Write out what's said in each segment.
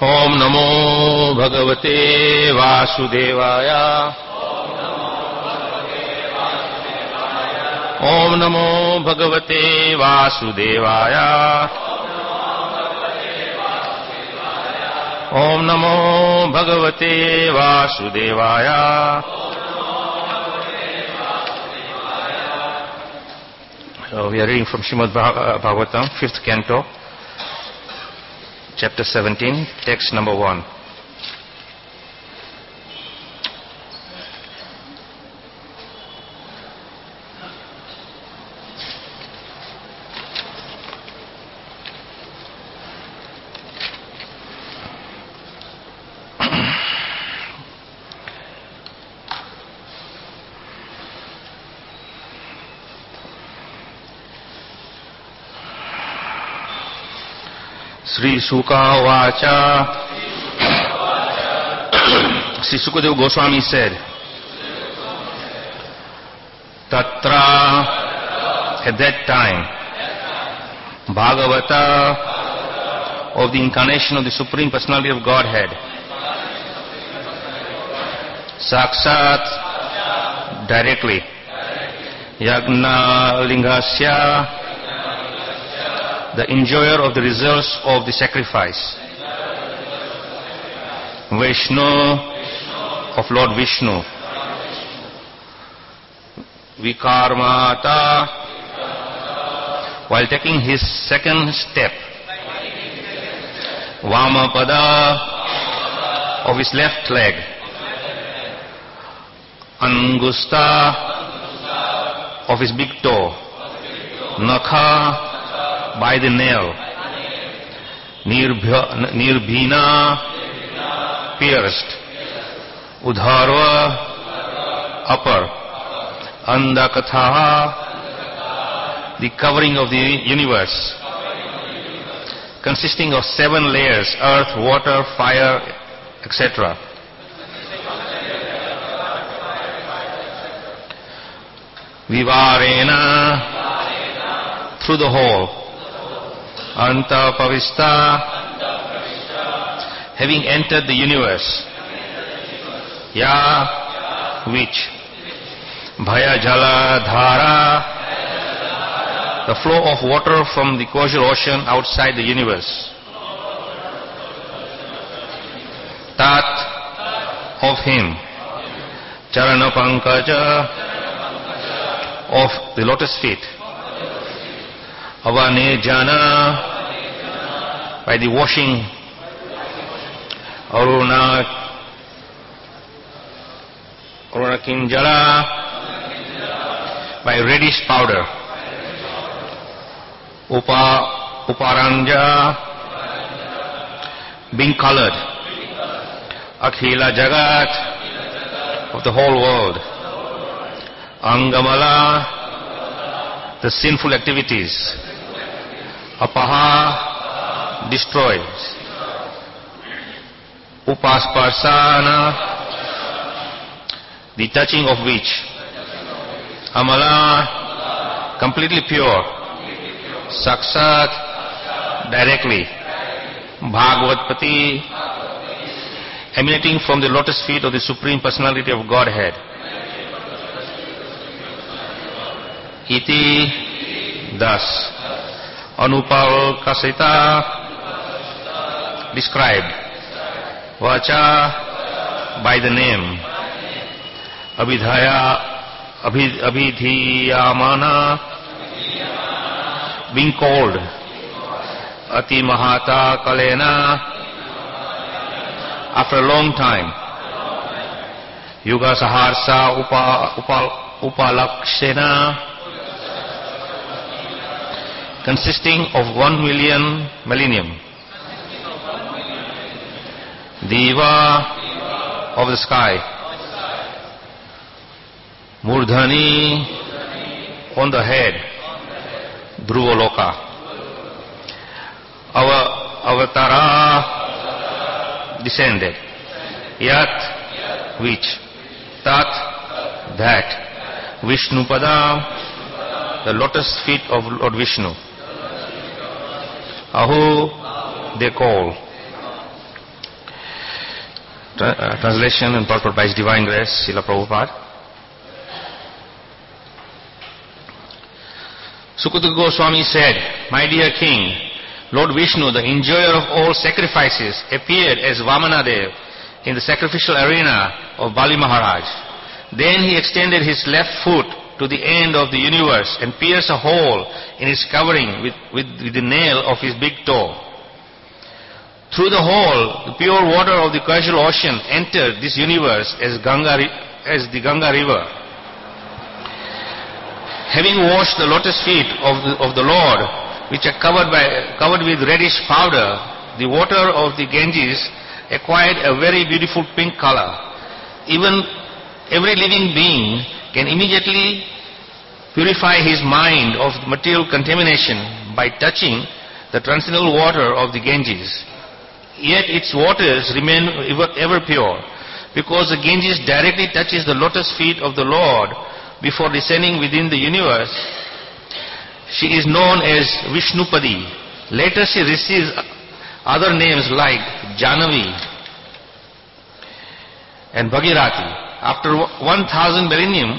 ओम नमो भगवते वासुदेवाय। ओम नमो भगवते वासुदेवाय। ओम नमो भगवते वासुदेवाय। We are reading from Srimad Bhagavatam, 5th canto, chapter 17, text number 1. Sri Suka Vacha. Sri Sukadeva Goswami said, Tatra, at that time, Bhagavata, of the incarnation of the Supreme Personality of Godhead, Saksat, directly, Yagna Lingasya, the enjoyer of the results of the sacrifice, Vishnu, of Lord Vishnu, Vikarmata, while taking his second step, Vamapada, of his left leg, Angusta, of his big toe, Nakha, by the nail, Nirbhina, pierced, Udharva, upper, Andakatha, the covering of the universe, consisting of 7 layers, earth, water, fire, etc. Vivarena, through the whole, Anta Pavista, having entered the universe, Ya, which, Bhaya Jala Dhara, the flow of water from the causal ocean outside the universe, Tat, of him, Charana Pankaja, of the lotus feet, Avane Jana, by the washing, Aruna Kinjala, by reddish powder, Uparanja, being colored, Akhila Jagat, of the whole world, Angamala, the sinful activities, Apaha, destroys, Upasparsana, the touching of which, Amala, completely pure, Saksat, directly, Bhagavatpati, emanating from the lotus feet of the Supreme Personality of Godhead. Iti, thus, Anupalkasita, described, Vacha, by the name, Abhidhiyamana, being called, Ati Mahata Kalena, after a long time, Yuga Saharsa Upalakshena, consisting of 1,000,000 millennium, Diva, of the sky, Murdhani, on the head, Dhruvaloka, Avatara, descended, Yat, which, Tat, that, Vishnupada, the lotus feet of Lord Vishnu, Ahu, they call, Translation and purport by His Divine Grace, Srila Prabhupada. Sukadeva Goswami said, "My dear king, Lord Vishnu, the enjoyer of all sacrifices, appeared as Vamanadev in the sacrificial arena of Bali Maharaj. Then he extended his left foot to the end of the universe and pierced a hole in its covering with the nail of his big toe. Through the hole, the pure water of the causal ocean entered this universe as the Ganga river. Having washed the lotus feet of the Lord, which are covered with reddish powder, the water of the Ganges acquired a very beautiful pink color. Even every living being can immediately purify his mind of material contamination by touching the transcendental water of the Ganges. Yet its waters remain ever pure, because the Ganges directly touches the lotus feet of the Lord before descending within the universe. She is known as Vishnupadi. Later she receives other names like Janavi and Bhagirathi. After 1000 millennium,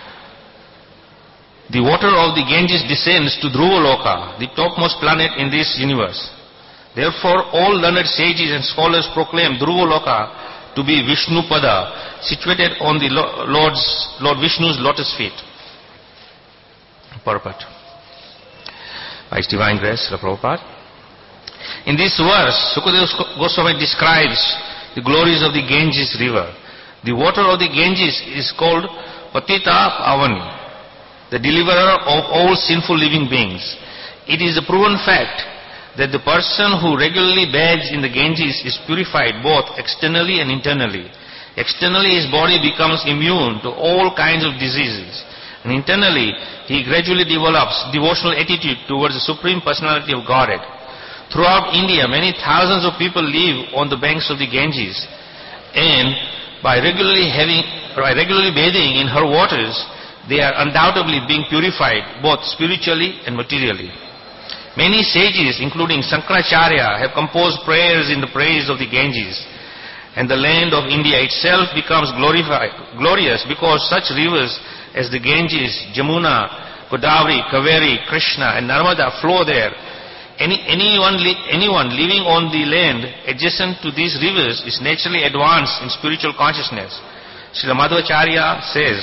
the water of the Ganges descends to Dhruvaloka, the topmost planet in this universe. Therefore, all learned sages and scholars proclaim Dhruvaloka to be Vishnupada, situated on the Lord Vishnu's lotus feet. Purport by His Divine Grace, Srila Prabhupada. In this verse, Sukadeva Goswami describes the glories of the Ganges river. The water of the Ganges is called Patita Pavani, the deliverer of all sinful living beings. It is a proven fact that the person who regularly bathes in the Ganges is purified both externally and internally. Externally, his body becomes immune to all kinds of diseases, and internally he gradually develops devotional attitude towards the Supreme Personality of Godhead. Throughout India, many thousands of people live on the banks of the Ganges, and by regularly bathing in her waters, they are undoubtedly being purified both spiritually and materially. Many sages, including Sankaracharya, have composed prayers in the praise of the Ganges, and the land of India itself becomes glorious because such rivers as the Ganges, Jamuna, Godavari, Kaveri, Krishna and Narmada flow there. Anyone living on the land adjacent to these rivers is naturally advanced in spiritual consciousness. Srila Madhvacharya says,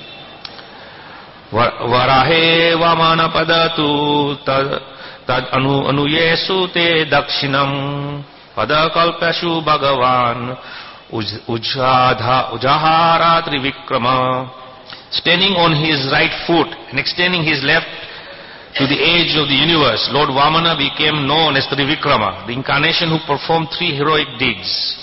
Varahe vamana padatu tad anuyesu te dakshinam padakalpashu bhagavan ujahara trivikrama. Standing on his right foot and extending his left to the edge of the universe, Lord Vamana became known as Trivikrama, the incarnation who performed 3 heroic deeds.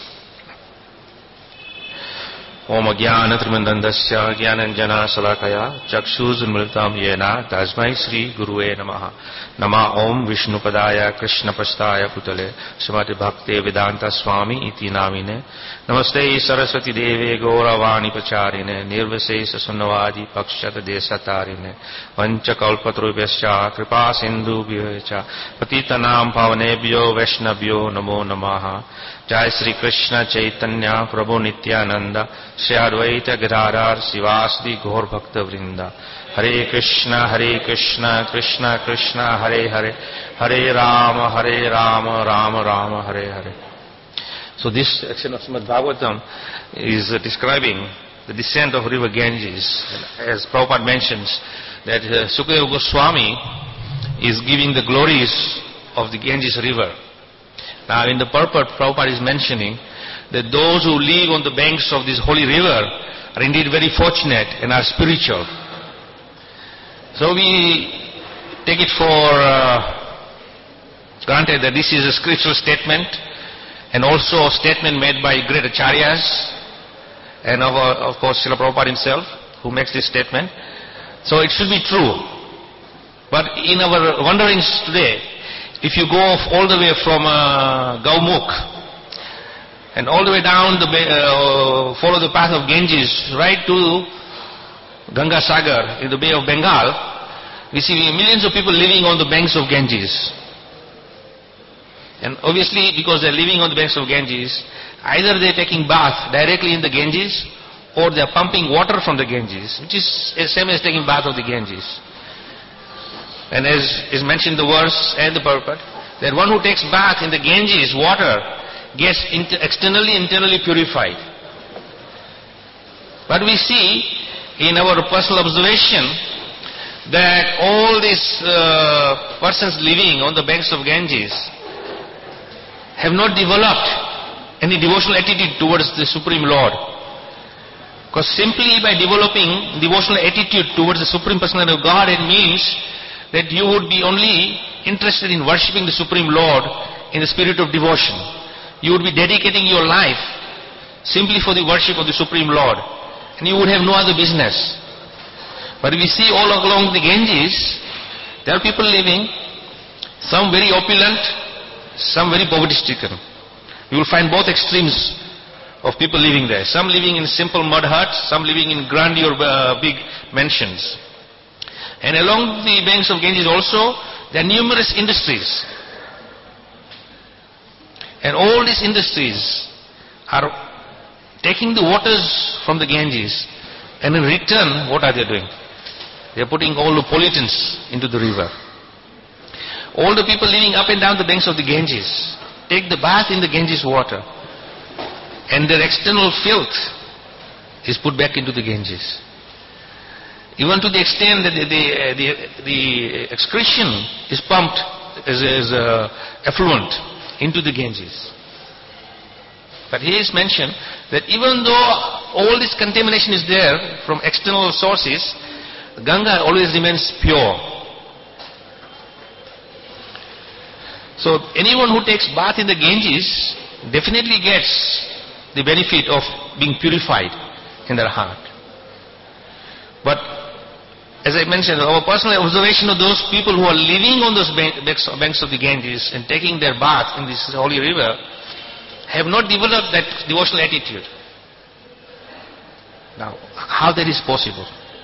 Om Jnana Trimandandasya Jnananjana Salakaya Chakshuzunmilitam Yena Tasmai Sri Gurue Namaha. Nama Om Vishnupadaya Krishna Prastaya Putale Srimati Bhakti Vedanta Swami Iti Namine. Namaste Saraswati Deve Gauravani Pacharine Nirvasesa Sunnavadi Pakshata Desatarine Vanchakalpatrubhyascha Kripa Sindhu Bhyocha Patitanam Pavanebhyo Vaishnavyo Namo Namaha. Jai Sri Krishna Chaitanya Prabhu Nityananda Shri Advaita Gadadhar Sivasdi Gaur Bhakta Vrinda. Hare Krishna Krishna Krishna Hare Hare Hare Rama Rama Rama Hare Hare. So this section of Srimad Bhagavatam is describing the descent of river Ganges. As Prabhupada mentions that Sukadeva Goswami is giving the glories of the Ganges river. Now in the purport, Prabhupada is mentioning that those who live on the banks of this holy river are indeed very fortunate and are spiritual. So we take it for granted that this is a scriptural statement and also a statement made by great acharyas and of course Srila Prabhupada himself who makes this statement. So it should be true. But in our wanderings today, if you go all the way from Gaumukh and all the way down, follow the path of Ganges right to Ganga Sagar in the Bay of Bengal, we see millions of people living on the banks of Ganges. And obviously, because they're living on the banks of Ganges, either they're taking bath directly in the Ganges, or they're pumping water from the Ganges, which is the same as taking bath of the Ganges. And as is mentioned in the verse and the purport, that one who takes bath in the Ganges water gets externally, internally purified. But we see in our personal observation that all these persons living on the banks of Ganges have not developed any devotional attitude towards the Supreme Lord. Because simply by developing devotional attitude towards the Supreme Personality of Godhead means that you would be only interested in worshipping the Supreme Lord in the spirit of devotion. You would be dedicating your life simply for the worship of the Supreme Lord, and you would have no other business. But we see all along the Ganges, there are people living, some very opulent, some very poverty-stricken. You will find both extremes of people living there. Some living in simple mud huts, some living in grandeur big mansions. And along the banks of Ganges also, there are numerous industries. And all these industries are taking the waters from the Ganges, and in return, what are they doing? They are putting all the pollutants into the river. All the people living up and down the banks of the Ganges take the bath in the Ganges water, and their external filth is put back into the Ganges. Even to the extent that the excretion is pumped as effluent into the Ganges. But here is mentioned that even though all this contamination is there from external sources, Ganga always remains pure. So anyone who takes bath in the Ganges definitely gets the benefit of being purified in their heart. But as I mentioned, our personal observation of those people who are living on those banks of the Ganges and taking their bath in this holy river have not developed that devotional attitude. Now, how that is possible?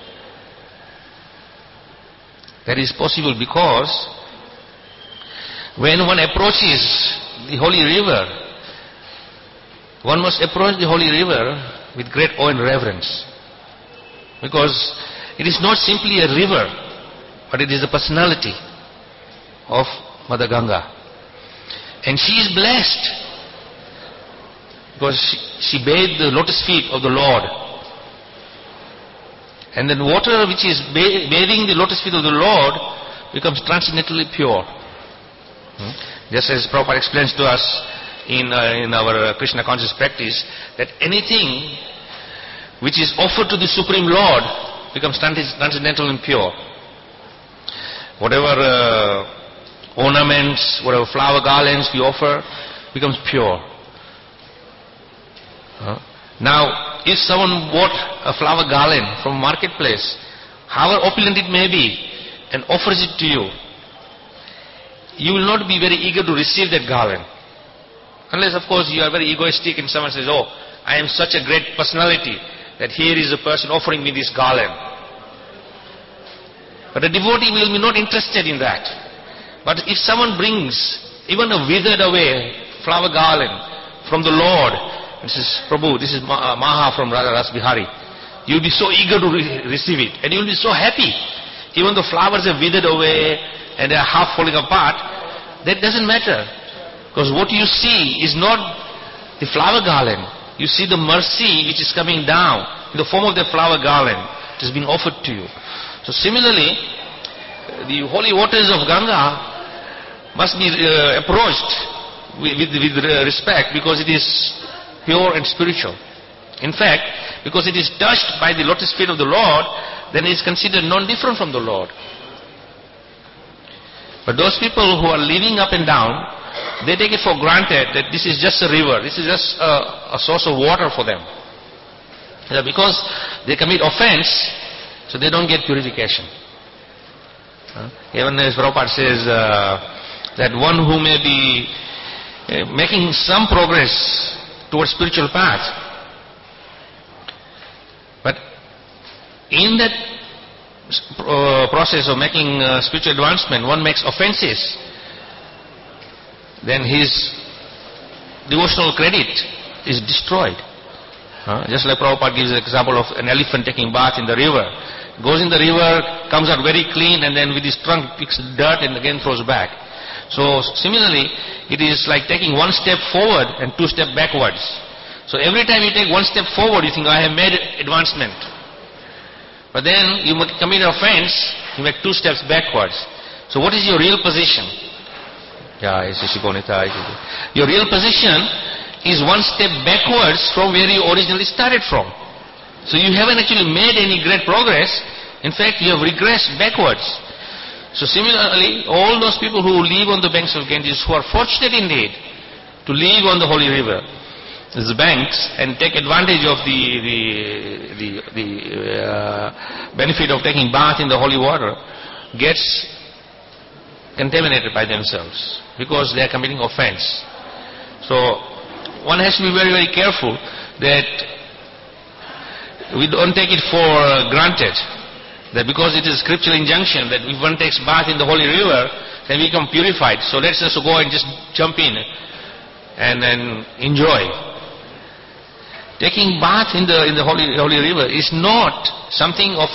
That is possible because when one approaches the holy river, one must approach the holy river with great awe and reverence. Because it is not simply a river, but it is the personality of Mother Ganga. And she is blessed because she bathed the lotus feet of the Lord. And then water which is bathing the lotus feet of the Lord becomes transcendently pure. Just as Prabhupada explains to us in our Krishna conscious practice, that anything which is offered to the Supreme Lord becomes transcendental and pure. Whatever ornaments, whatever flower garlands we offer becomes pure. Now, if someone bought a flower garland from a marketplace, however opulent it may be, and offers it to you, you will not be very eager to receive that garland. Unless, of course, you are very egoistic and someone says, oh, I am such a great personality that here is a person offering me this garland. But a devotee will be not interested in that. But if someone brings even a withered away flower garland from the Lord, and says, Prabhu, this is Maha from Radha Ras Bihari, you will be so eager to receive it, and you will be so happy. Even though flowers are withered away and they are half falling apart, that doesn't matter. Because what you see is not the flower garland. You see the mercy which is coming down in the form of the flower garland. It is being offered to you. So similarly, the holy waters of Ganga must be approached with respect, because it is pure and spiritual. In fact, because it is touched by the lotus feet of the Lord, then it is considered non-different from the Lord. But those people who are living up and down, they take it for granted that this is just a river, this is just a source of water for them. Because they commit offense, so they don't get purification. Even as Prabhupada says, that one who may be making some progress towards spiritual path, but in that process of making spiritual advancement, one makes offenses, then his devotional credit is destroyed. Just like Prabhupada gives the example of an elephant taking bath in the river. Goes in the river, comes out very clean, and then with his trunk picks dirt and again throws back. So similarly, it is like taking one step forward and two steps backwards. So every time you take one step forward, you think, I have made advancement. But then you commit an offense, you make two steps backwards. So what is your real position? Your real position is one step backwards from where you originally started from. So you haven't actually made any great progress. In fact, you have regressed backwards. So similarly, all those people who live on the banks of Ganges, who are fortunate indeed to live on the holy river, the banks, and take advantage of the benefit of taking bath in the holy water, gets contaminated by themselves because they are committing offense. So one has to be very, very careful that we don't take it for granted that because it is a scriptural injunction that if one takes bath in the holy river, then we become purified. So let's just go and just jump in and enjoy. Taking bath in the holy river is not something of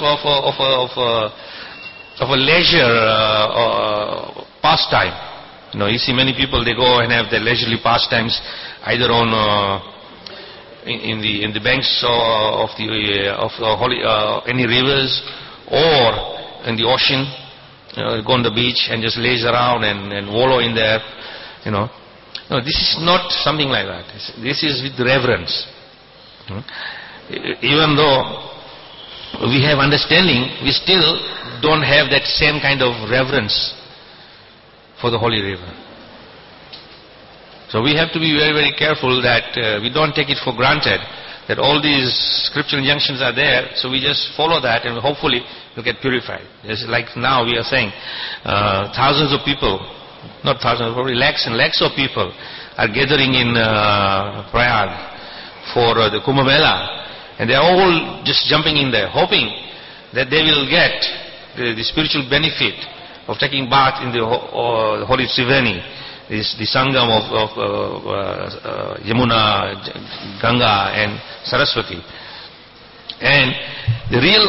a leisure pastime. You see many people, they go and have their leisurely pastimes either on in the banks of any rivers or in the ocean. Go on the beach and just laze around and wallow in there. No, this is not something like that. This is with reverence. Even though we have understanding, we still don't have that same kind of reverence for the holy river. So we have to be very, very careful that we don't take it for granted that all these scriptural injunctions are there, so we just follow that and hopefully we'll get purified. Just like now we are saying, thousands of people, not thousands, probably lakhs and lakhs of people are gathering in Prayag for the Kumbh Mela, and they are all just jumping in there, hoping that they will get the spiritual benefit of taking bath in the holy Triveni, the Sangam of Yamuna, Ganga and Saraswati. And the real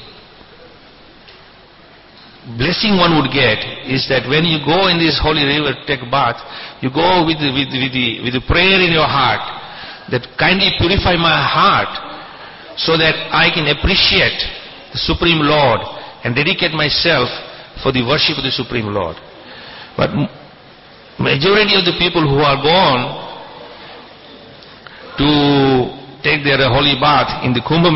blessing one would get is that when you go in this holy river to take bath, you go with the prayer in your heart that kindly purify my heart so that I can appreciate the Supreme Lord and dedicate myself for the worship of the Supreme Lord. But majority of the people who are gone to take their holy bath in the Kumbh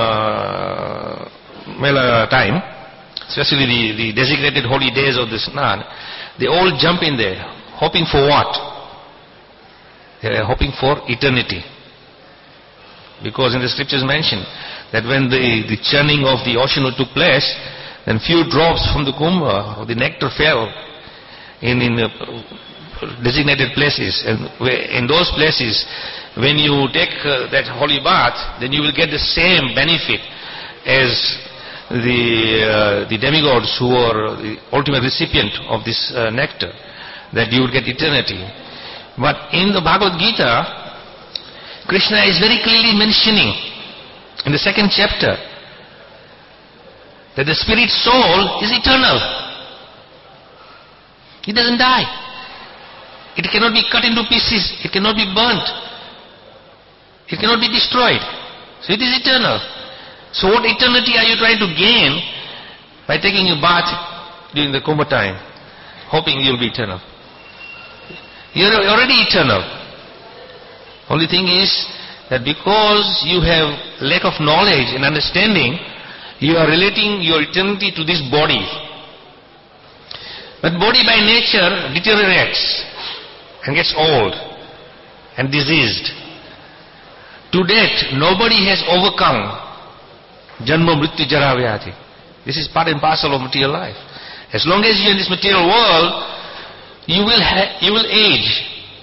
Mela time, especially the designated holy days of the Snan, they all jump in there, hoping for what? They are hoping for eternity. Because in the scriptures mentioned that when the churning of the ocean took place, then few drops from the Kumbh, the nectar fell in designated places, and in those places when you take that holy bath, then you will get the same benefit as the demigods who are the ultimate recipient of this nectar, that you will get eternity. But in the Bhagavad Gita, Krishna is very clearly mentioning in the 2nd chapter that the spirit soul is eternal. It doesn't die. It cannot be cut into pieces. It cannot be burnt. It cannot be destroyed. So it is eternal. So what eternity are you trying to gain by taking a bath during the Kumbh time, hoping you'll be eternal? You're already eternal. Only thing is that because you have lack of knowledge and understanding, you are relating your eternity to this body. But body by nature deteriorates and gets old and diseased. To date, nobody has overcome Janma Mrityu Jara Vyadhi. This is part and parcel of material life. As long as you're in this material world, you will age.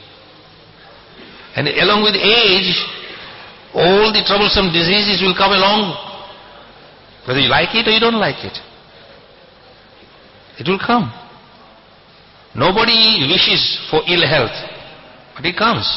And along with age, all the troublesome diseases will come along. Whether you like it or you don't like it. It will come. Nobody wishes for ill health, but it comes.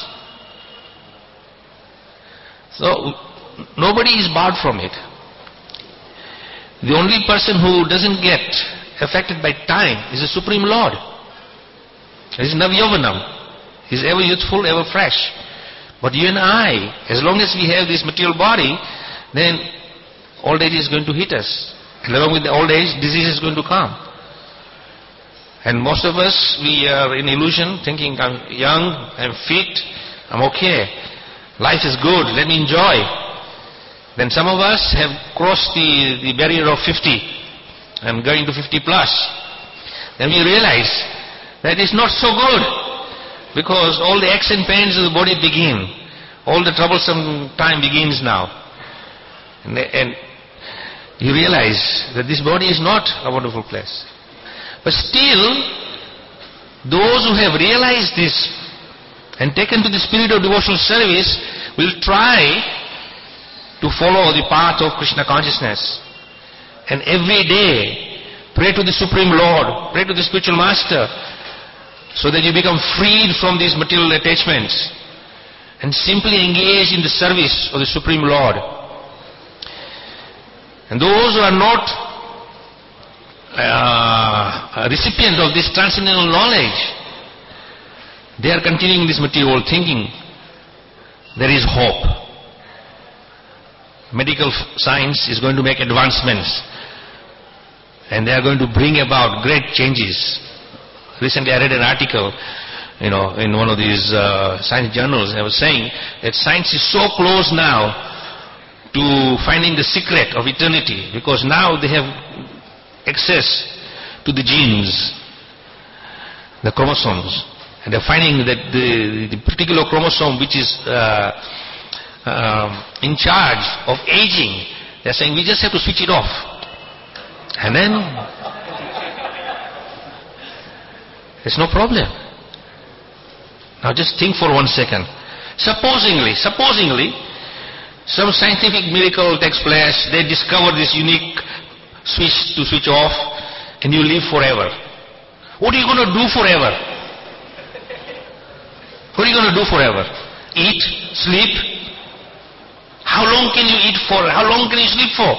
So nobody is barred from it. The only person who doesn't get affected by time is the Supreme Lord. He is Navyovanam. He is ever youthful, ever fresh. But you and I, as long as we have this material body, then old age is going to hit us. And along with the old age, disease is going to come. And most of us, we are in illusion, thinking I'm young, I'm fit, I'm okay. Life is good, let me enjoy. Then some of us have crossed the barrier of 50 and going to 50 plus. Then we realize that it's not so good, because all the aches and pains of the body begin. All the troublesome time begins now. And you realize that this body is not a wonderful place. But still, those who have realized this and taken to the spirit of devotional service will try to follow the path of Krishna consciousness. And every day, pray to the Supreme Lord, pray to the spiritual master, so that you become freed from these material attachments and simply engage in the service of the Supreme Lord. And those who are not recipients of this transcendental knowledge, they are continuing this material thinking. There is hope. Medical science is going to make advancements, and they are going to bring about great changes. Recently I read an article, in one of these science journals. I was saying that science is so close now to finding the secret of eternity, because now they have access to the genes, the chromosomes, and they're finding that the particular chromosome which is in charge of aging, they're saying we just have to switch it off, and then there's no problem. Now just think for 1 second. Supposingly, some scientific miracle takes place, they discover this unique switch to switch off, and you live forever. What are you going to do forever? What are you going to do forever? Eat? Sleep? How long can you eat for? How long can you sleep for?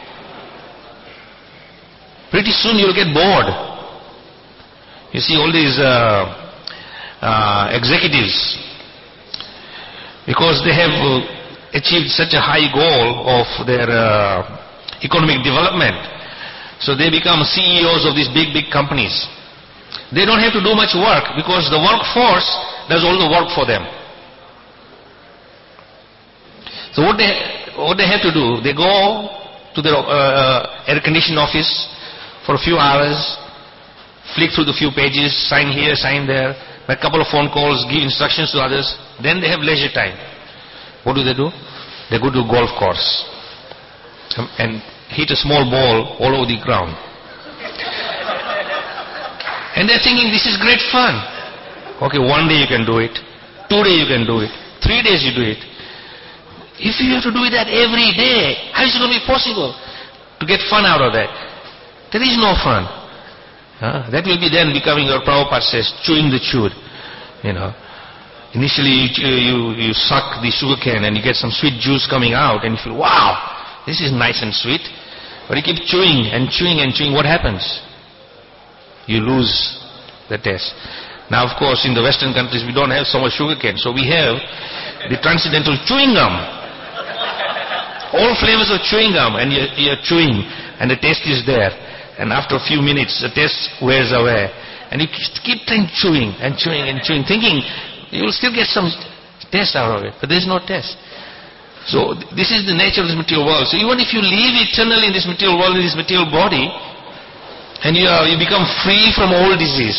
Pretty soon you'll get bored. You see all these executives, because they have achieved such a high goal of their economic development, so they become CEOs of these big companies. They don't have to do much work, because the workforce does all the work for them. So what they have to do, they go to their air conditioned office for a few hours, flick through the few pages, sign here, sign there, make a couple of phone calls, give instructions to others. Then they have leisure time. What do? They go to a golf course and hit a small ball all over the ground. And they're thinking this is great fun. Okay, 1 day you can do it, 2 days you can do it, 3 days you do it. If you have to do that every day, how is it going to be possible to get fun out of that? There is no fun. That will be then becoming, your Prabhupada says, chewing the chewed. Initially you suck the sugar cane and you get some sweet juice coming out, and you feel, wow, this is nice and sweet. But you keep chewing and chewing and chewing, what happens? You lose the taste. Now of course in the Western countries we don't have so much sugar cane, so we have the transcendental chewing gum. All flavors of chewing gum, and you're chewing and the taste is there. And after a few minutes the taste wears away, and you keep chewing and chewing and chewing, thinking you will still get some taste out of it, but there is no taste. So this is the nature of this material world. So even if you live eternally in this material world, in this material body, and you become free from all disease,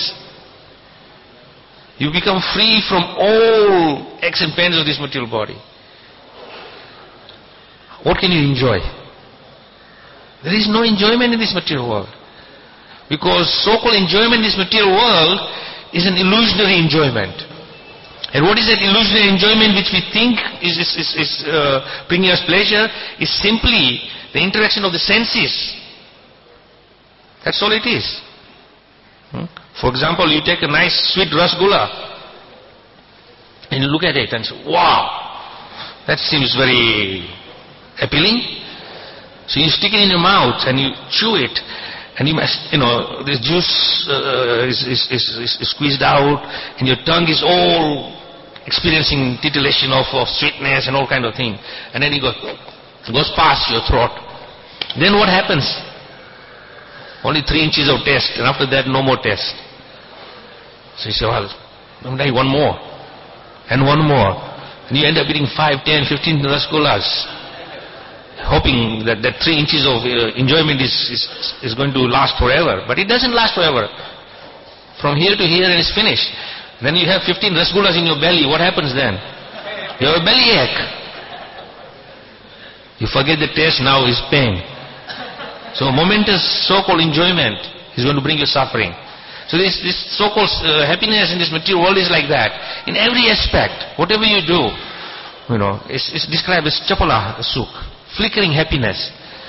you become free from all aches and pains of this material body, what can you enjoy? There is no enjoyment in this material world, because so-called enjoyment in this material world is an illusionary enjoyment. And what is that illusionary enjoyment which we think is bringing us pleasure? Is simply the interaction of the senses. That's all it is. For example, you take a nice sweet rasgulla and you look at it and say, wow, that seems very appealing. So you stick it in your mouth and you chew it, and this juice is squeezed out, and your tongue is all experiencing titillation of sweetness and all kind of thing. And then it goes past your throat. Then what happens? Only 3 inches of taste, and after that no more taste. So you say, well, don't I one more, and one more, and you end up eating 5, 10, 15 rasgullas, hoping that 3 inches of enjoyment is going to last forever. But it doesn't last forever. From here to here and it's finished. Then you have 15 rasgullas in your belly. What happens then? You have a bellyache. You forget the taste, now is pain. So momentous so-called enjoyment is going to bring you suffering. So this so-called happiness in this material world is like that. In every aspect, whatever you do, it's described as chapala sukh, flickering happiness.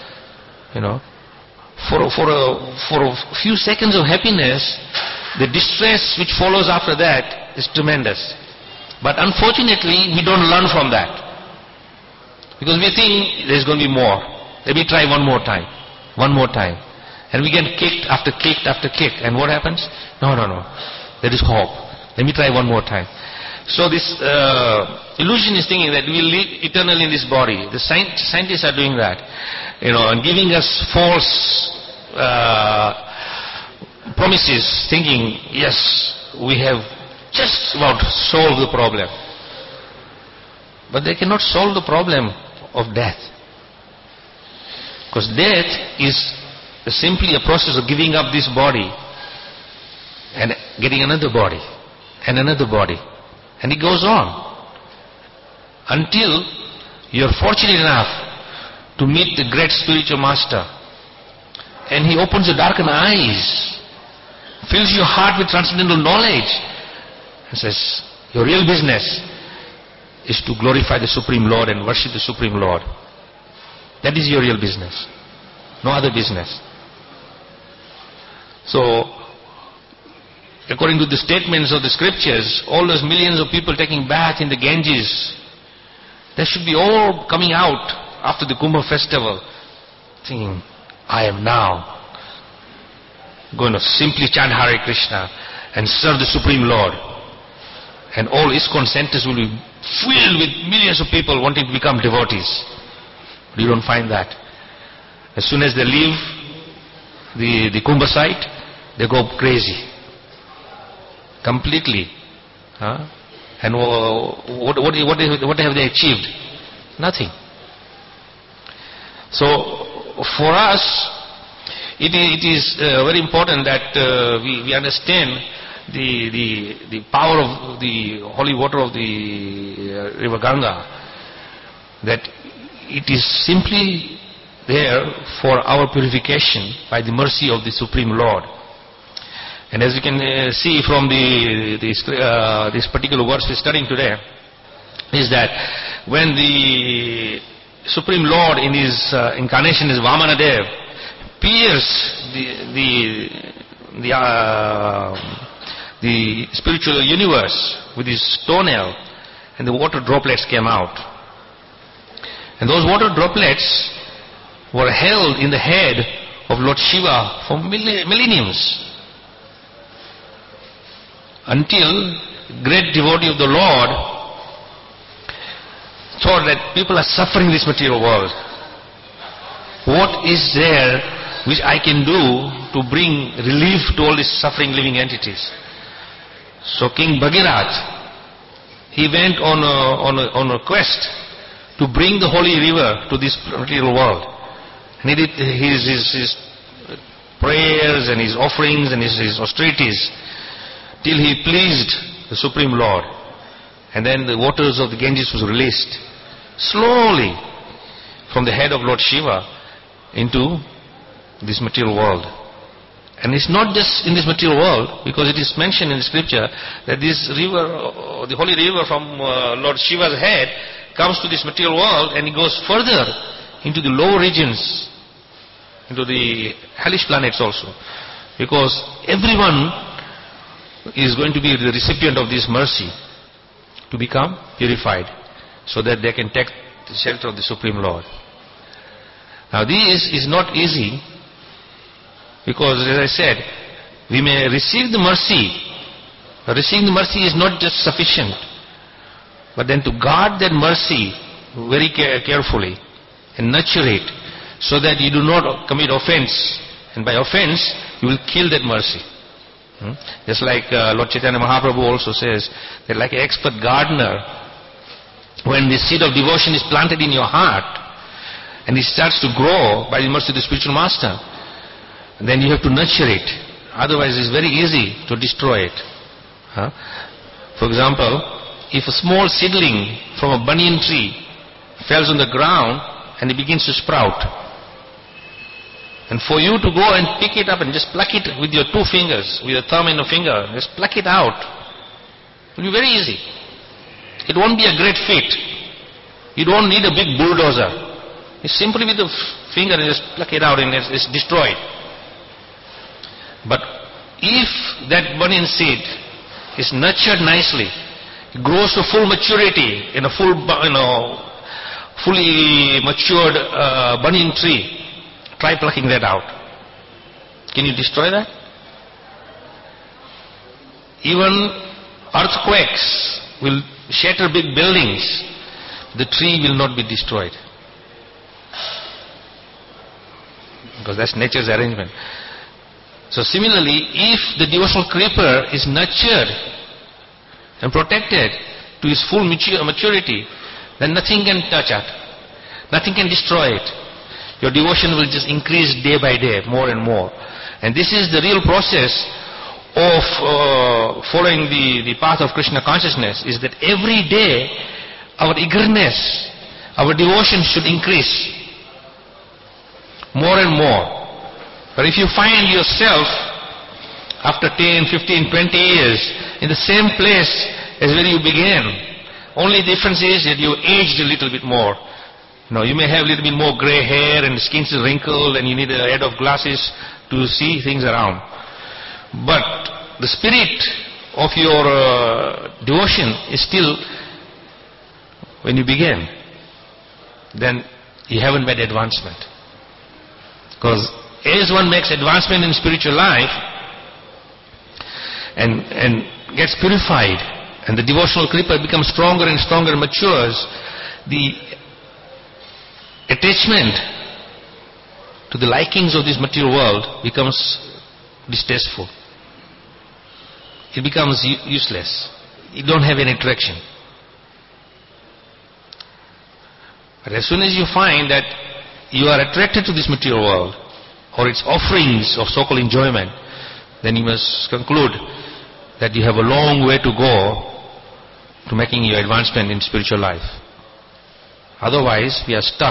For a few seconds of happiness, the distress which follows after that is tremendous. But unfortunately, we don't learn from that. Because we think there's going to be more. Let me try one more time. One more time. And we get kicked after kick after kick. And what happens? No. There is hope. Let me try one more time. So this illusion is thinking that we will live eternally in this body. The scientists are doing that. And giving us false promises, thinking, yes, we have just about solved the problem. But they cannot solve the problem of death. Because death is simply a process of giving up this body and getting another body and another body. And it goes on until you're fortunate enough to meet the great spiritual master. And he opens your darkened eyes, fills your heart with transcendental knowledge, and says, your real business is to glorify the Supreme Lord and worship the Supreme Lord. That is your real business. No other business. So, according to the statements of the scriptures, all those millions of people taking bath in the Ganges, they should be all coming out after the Kumbh festival, thinking, I am now going to simply chant Hare Krishna and serve the Supreme Lord. And all ISKCON centers will be filled with millions of people wanting to become devotees. But you don't find that. As soon as they leave the Kumbh site, they go crazy. Completely. And what have they achieved? Nothing. So, for us, it is very important that we understand the power of the holy water of the river Ganga, that it is simply there for our purification by the mercy of the Supreme Lord. And as you can see from this particular verse we're studying today, is that when the Supreme Lord in his incarnation as Vamanadev pierced the spiritual universe with his toenail, and the water droplets came out. And those water droplets were held in the head of Lord Shiva for millenniums, until great devotee of the Lord thought that people are suffering in this material world. What is there which I can do to bring relief to all these suffering living entities? So King Bhagirath, he went on a quest to bring the holy river to this material world. And he did his prayers and his offerings and his austerities till he pleased the Supreme Lord. And then the waters of the Ganges was released slowly from the head of Lord Shiva into this material world. And it's not just in this material world, because it is mentioned in the scripture that this river, the holy river from Lord Shiva's head, comes to this material world and it goes further into the lower regions, into the hellish planets also. Because everyone is going to be the recipient of this mercy to become purified, so that they can take the shelter of the Supreme Lord. Now this is not easy, because as I said, we may receive the mercy. Receiving the mercy is not just sufficient, but then to guard that mercy very carefully and nurture it, so that you do not commit offense, and by offense you will kill that mercy. Just like Lord Chaitanya Mahaprabhu also says that, like an expert gardener, when the seed of devotion is planted in your heart and it starts to grow by the mercy of the spiritual master, then you have to nurture it. Otherwise it's very easy to destroy it. For example, if a small seedling from a banyan tree falls on the ground and it begins to sprout, and for you to go and pick it up and just pluck it with your two fingers, with your thumb and a finger, just pluck it out, it will be very easy. It won't be a great feat. You don't need a big bulldozer. You simply with the finger and just pluck it out and it's destroyed. But if that banyan seed is nurtured nicely, it grows to full maturity in a fully matured banyan tree, try plucking that out. Can you destroy that? Even earthquakes will shatter big buildings. The tree will not be destroyed, because that's nature's arrangement. So similarly, if the devotional creeper is nurtured and protected to its full maturity, then nothing can touch it. Nothing can destroy it. Your devotion will just increase day by day, more and more. And this is the real process of following the path of Krishna consciousness, is that every day our eagerness, our devotion should increase more and more. But if you find yourself after 10, 15, 20 years in the same place as where you began, only difference is that you aged a little bit more. Now you may have a little bit more gray hair and the skin is wrinkled and you need a head of glasses to see things around. But the spirit of your devotion is still when you began. Then you haven't made advancement. Because as one makes advancement in spiritual life and gets purified, and the devotional creeper becomes stronger and stronger and matures, the attachment to the likings of this material world becomes distasteful. It becomes useless. You don't have any attraction. But as soon as you find that you are attracted to this material world or its offerings of so-called enjoyment, then you must conclude that you have a long way to go to making your advancement in spiritual life. Otherwise, we are stuck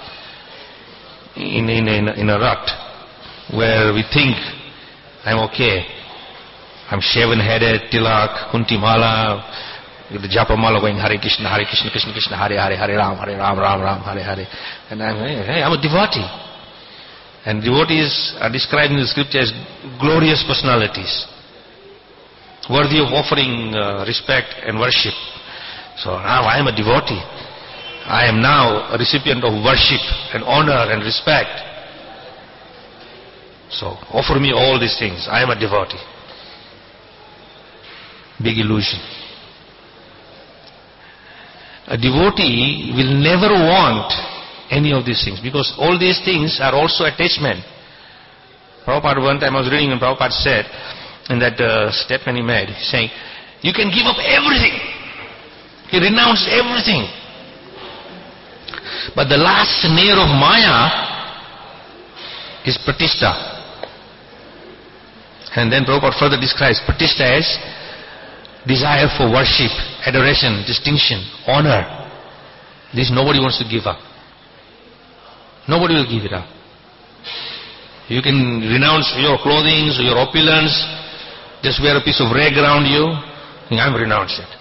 in a rut where we think, I'm okay. I'm shaven-headed, tilak, kuntimala, with the japamala going Hare Krishna, Krishna Krishna, Hare Hare, Hare Ram, Ram Ram, Hare Hare. And I'm a devotee. And devotees are described in the scripture as glorious personalities, worthy of offering respect and worship. So now I am a devotee. I am now a recipient of worship and honor and respect. So offer me all these things. I am a devotee. Big illusion. A devotee will never want any of these things, because all these things are also attachment. Prabhupada, one time I was reading and Prabhupada said, in that statement he made, saying, you can give up everything. He renounced everything. But the last snare of Maya is pratishtha. And then Prabhupada further describes pratishtha as desire for worship, adoration, distinction, honor. This nobody wants to give up. Nobody will give it up. You can renounce your clothing, your opulence, just wear a piece of rag around you, think, I'm renounced it.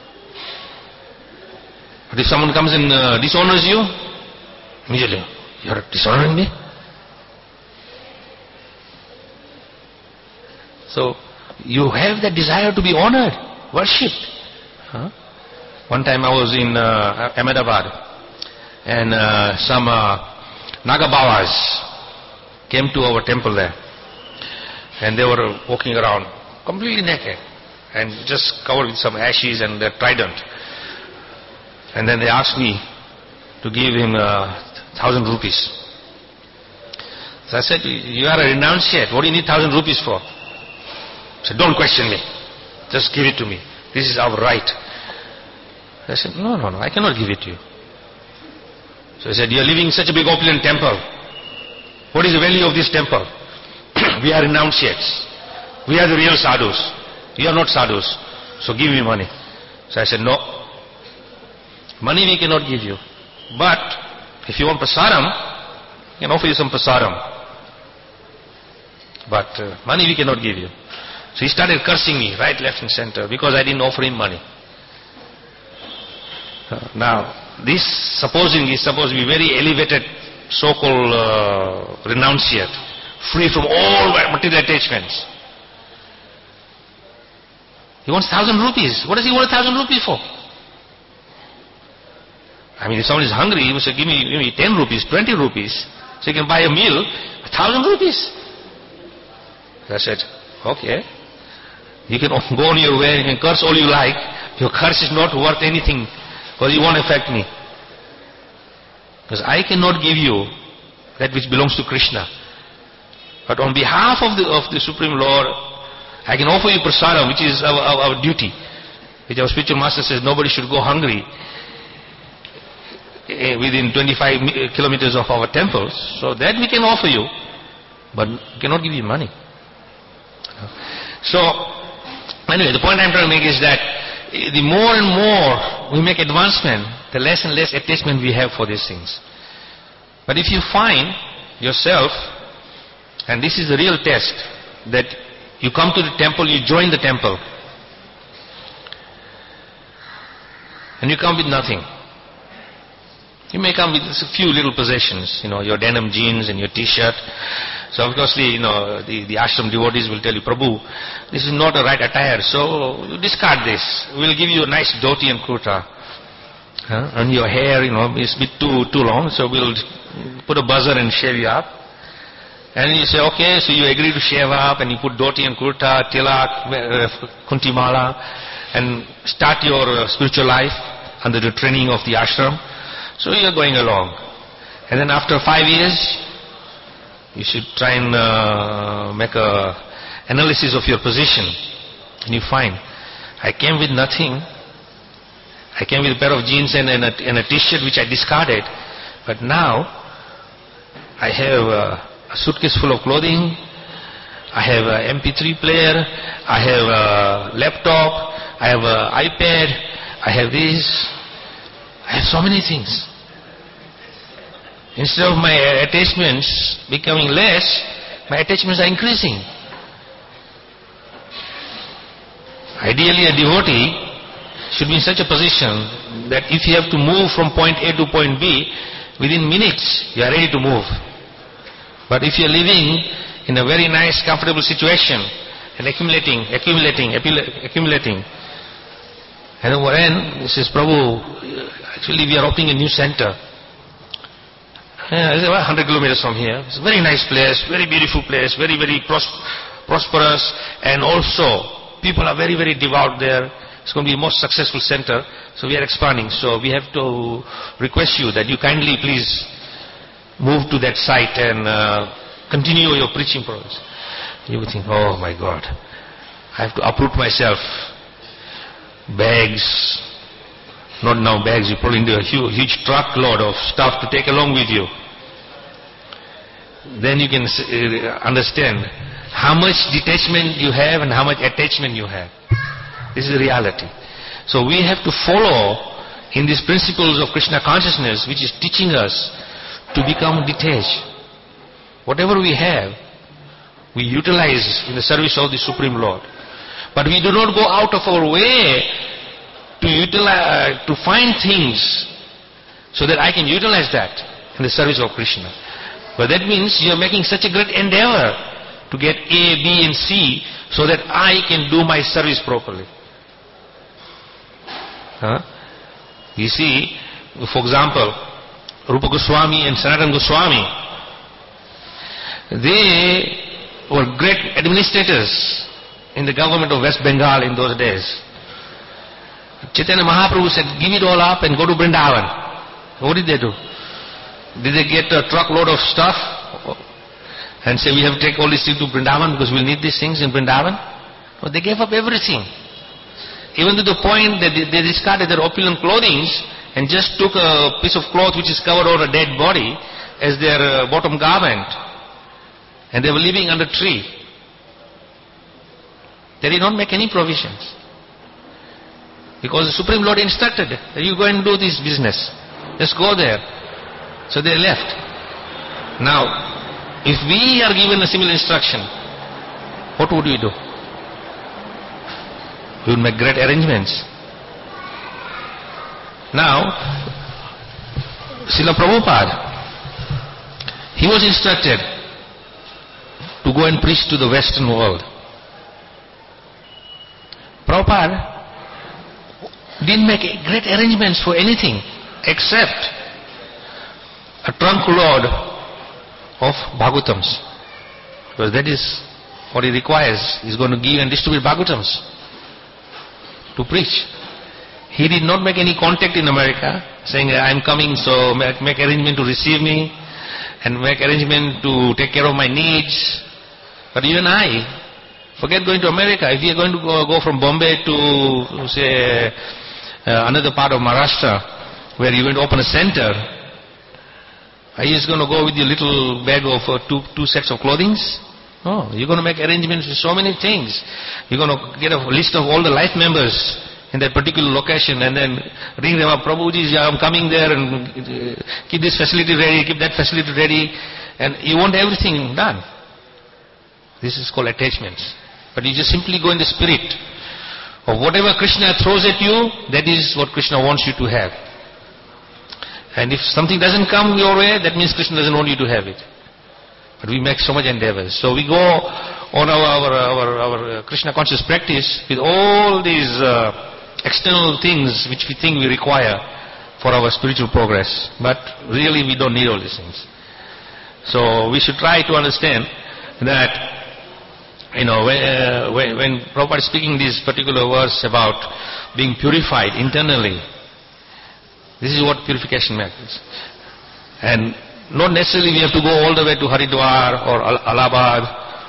But if someone comes and dishonors you, immediately, you're dishonoring me? So, You have that desire to be honored, worshipped. Huh? One time I was in Ahmedabad, and some Nagabawas came to our temple there, and they were walking around completely naked and just covered with some ashes and their trident. And then they asked me to give him 1,000 rupees. So I said, you are a renunciate, what do you need 1,000 rupees for? He said, don't question me, just give it to me, this is our right. I said, no, I cannot give it to you. So he said, you are living in such a big opulent temple, what is the value of this temple? We are renunciates, we are the real sadhus, you are not sadhus, so give me money. So I said, no, money we cannot give you, but if you want prasadam, we can offer you some prasadam, but money we cannot give you. So he started cursing me right, left and center because I didn't offer him money. Now this supposing is supposed to be very elevated so-called renunciate, free from all material attachments. He wants 1,000 rupees. What does he want 1,000 rupees for? I mean, if someone is hungry, he will say, give me 10 rupees, 20 rupees, so you can buy a meal, 1,000 rupees. So I said, okay, you can go on your way, you can curse all you like, your curse is not worth anything, because it won't affect me. Because I cannot give you that which belongs to Krishna. But on behalf of the Supreme Lord, I can offer you prasadam, which is our duty. Which our spiritual master says, nobody should go hungry within 25 kilometers of our temples. So that we can offer you, but we cannot give you money. So, anyway, the point I'm trying to make is that the more and more we make advancement, the less and less attachment we have for these things. But if you find yourself, and this is the real test, that you come to the temple, you join the temple, and you come with nothing. You may come with a few little possessions, your denim jeans and your t-shirt. So obviously, the ashram devotees will tell you, Prabhu, this is not a right attire, so you discard this. We'll give you a nice dhoti and kurta. And your hair, is a bit too long, so we'll put a buzzer and shave you up. And you say, okay, so you agree to shave up, and you put dhoti and kurta, tilak, kuntimala, and start your spiritual life under the training of the ashram. So you are going along. And then after 5 years, you should try and make a analysis of your position. And you find, I came with nothing. I came with a pair of jeans and a t-shirt which I discarded. But now, I have a suitcase full of clothing. I have an MP3 player. I have a laptop. I have an iPad. I have this. I have so many things. Instead of my attachments becoming less, my attachments are increasing. Ideally, a devotee should be in such a position that if you have to move from point A to point B, within minutes you are ready to move. But if you are living in a very nice, comfortable situation and accumulating, and over end, he says, Prabhu, actually we are opening a new center. It's about 100 kilometers from here. It's a very nice place, very beautiful place, very, very prosperous, and also people are very, very devout there. It's going to be the most successful center, so we are expanding. So we have to request you that you kindly please move to that site and continue your preaching process. You would think, oh my God, I have to uproot myself. Bags, not now bags, you probably need a huge truckload of stuff to take along with you. Then you can understand how much detachment you have and how much attachment you have. This is the reality. So we have to follow in these principles of Krishna consciousness, which is teaching us to become detached. Whatever we have, we utilize in the service of the Supreme Lord. But we do not go out of our way to find things so that I can utilize that in the service of Krishna. But that means you are making such a great endeavor to to get A, B and C so that I can do my service properly. You see, for example, Rupa Goswami and Sanatana Goswami, they were great administrators in the government of West Bengal in those days. Chaitanya Mahaprabhu said, give it all up and go to Vrindavan. What did they do? Did they get a truckload of stuff and say, we have to take all these things to Vrindavan because we'll need these things in Vrindavan? No, they gave up everything. Even to the point that they discarded their opulent clothing and just took a piece of cloth which is covered over a dead body as their bottom garment. And they were living under a tree. They did not make any provisions. Because the Supreme Lord instructed, you go and do this business. Just go there. So they left. Now, if we are given a similar instruction, what would we do? We would make great arrangements. Now, Srila Prabhupada, he was instructed to go and preach to the Western world. Prabhupada didn't make great arrangements for anything except a trunk load of Bhagavatams. Because that is what he requires. He's going to give and distribute Bhagavatams to preach. He did not make any contact in America saying, I'm coming, so make arrangement to receive me and make arrangement to take care of my needs. But you and I, forget going to America. If you are going to go from Bombay to, say, another part of Maharashtra, where you're going to open a center, are you just going to go with your little bag of two sets of clothing? No, you're going to make arrangements with so many things. You're going to get a list of all the life members in that particular location and then ring them up, Prabhuji, I'm coming there and keep this facility ready, keep that facility ready, and you want everything done. This is called attachments. But you just simply go in the spirit of whatever Krishna throws at you, that is what Krishna wants you to have. And if something doesn't come your way, that means Krishna doesn't want you to have it. But we make so much endeavors. So we go on our Krishna conscious practice with all these external things which we think we require for our spiritual progress. But really we don't need all these things. So we should try to understand that, when Prabhupada is speaking this particular verse about being purified internally, this is what purification means. And not necessarily we have to go all the way to Haridwar or Allahabad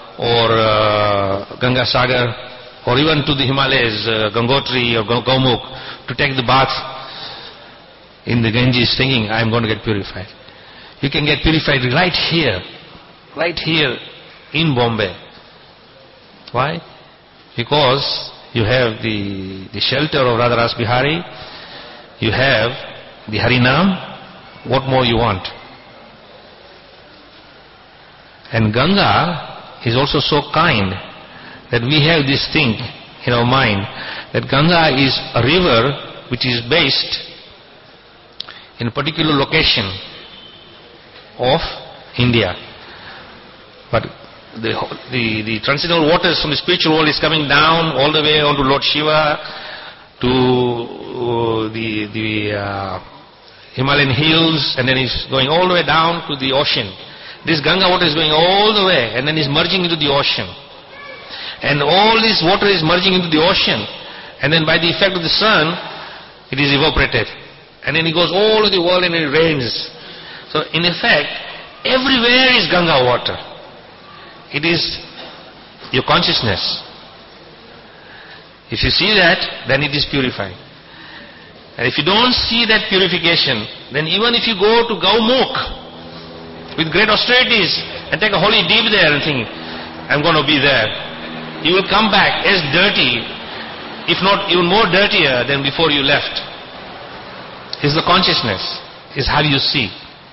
or Ganga Sagar or even to the Himalayas, Gangotri or Gaumukh, to take the bath in the Ganges thinking, I am going to get purified. You can get purified right here in Bombay. Why? Because you have the shelter of Radharas Bihari, you have the Harinam, what more you want? And Ganga is also so kind that we have this thing in our mind that Ganga is a river which is based in a particular location of India. But the transcendental waters from the spiritual world is coming down all the way onto Lord Shiva, to the Himalayan hills, and then it's going all the way down to the ocean. This Ganga water is going all the way and then is merging into the ocean. And all this water is merging into the ocean, and then by the effect of the sun, it is evaporated. And then it goes all over the world and it rains. So in effect, everywhere is Ganga water. It is your consciousness. If you see that, then it is purifying. And if you don't see that purification, then even if you go to Gaumukh with great austerities and take a holy dip there and think, I'm going to be there, you will come back as dirty, if not even more dirtier than before you left. Is the consciousness, is how you see.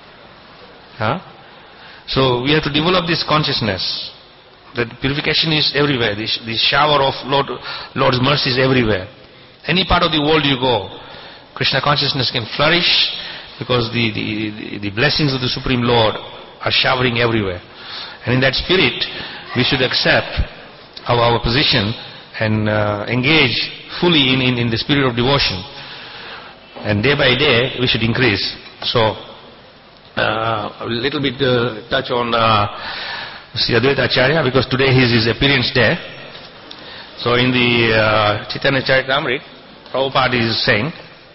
So we have to develop this consciousness that purification is everywhere. The shower of Lord's mercy is everywhere. Any part of the world you go, Krishna consciousness can flourish because the blessings of the Supreme Lord are showering everywhere. And in that spirit, we should accept our position and engage fully in the spirit of devotion. And day by day we should increase. So a little bit touch on Sri Advaita Acharya, because today is his appearance day. So in the Chaitanya Charitamrita, Prabhupada is saying,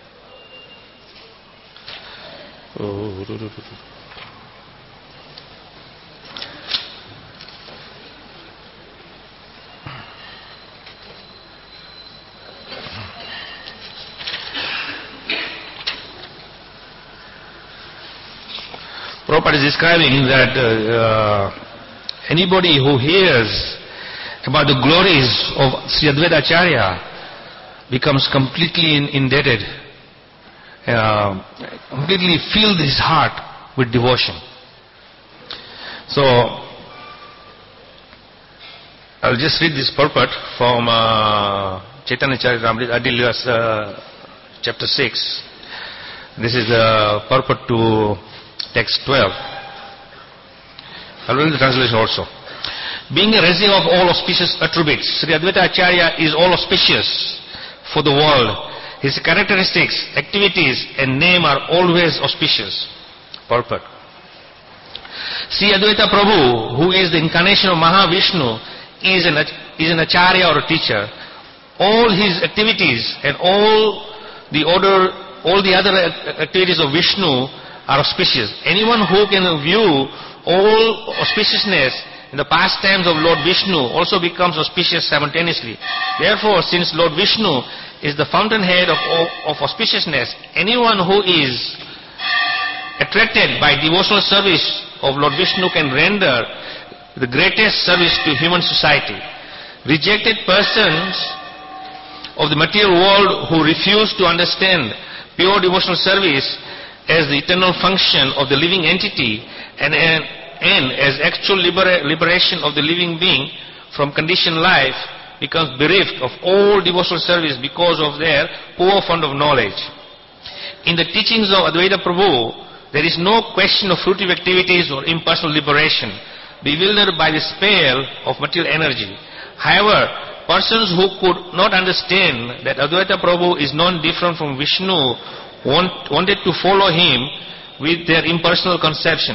Prabhupada is describing that anybody who hears about the glories of Sri Advaita Acharya becomes completely indebted, completely filled his heart with devotion. So, I'll just read this purport from Chaitanya Charitamrita, Adilya, chapter 6. This is the purport to text 12. I'll read the translation also. Being a resident of all auspicious attributes, Sri Advaita Acharya is all auspicious for the world. His characteristics, activities and name are always auspicious. Purport. Sri Advaita Prabhu, who is the incarnation of Mahavishnu, is an Acharya or a teacher. All his activities and all the other activities of Vishnu are auspicious. Anyone who can view all auspiciousness in the pastimes of Lord Vishnu also becomes auspicious simultaneously. Therefore, since Lord Vishnu is the fountainhead of auspiciousness, anyone who is attracted by devotional service of Lord Vishnu can render the greatest service to human society. Rejected persons of the material world who refuse to understand pure devotional service as the eternal function of the living entity and as actual liberation of the living being from conditioned life becomes bereft of all devotional service because of their poor fund of knowledge. In the teachings of Advaita Prabhu, there is no question of fruitive activities or impersonal liberation, bewildered by the spell of material energy. However, persons who could not understand that Advaita Prabhu is non-different from Vishnu wanted to follow him with their impersonal conception.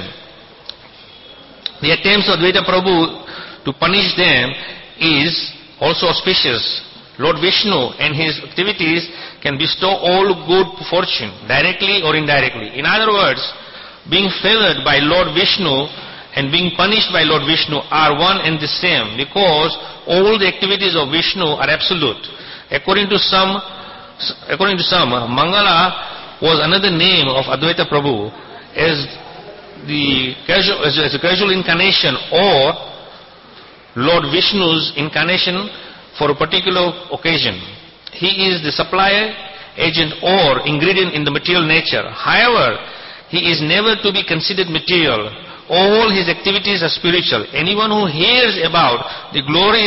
The attempts of Advaita Prabhu to punish them is also auspicious. Lord Vishnu and his activities can bestow all good fortune, directly or indirectly. In other words, being favored by Lord Vishnu and being punished by Lord Vishnu are one and the same, because all the activities of Vishnu are absolute. According to some, Mangala was another name of Advaita Prabhu as a casual incarnation, or Lord Vishnu's incarnation for a particular occasion. He is the supplier, agent or ingredient in the material nature. However, he is never to be considered material. All his activities are spiritual. Anyone who hears about the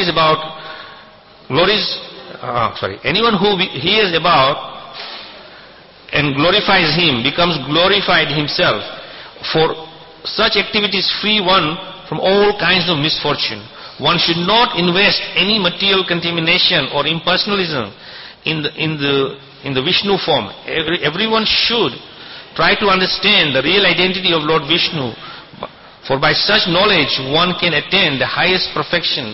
anyone who hears about and glorifies him becomes glorified himself. For such activities free one from all kinds of misfortune. One should not invest any material contamination or impersonalism in the Vishnu form. Everyone should try to understand the real identity of Lord Vishnu, for by such knowledge one can attain the highest perfection.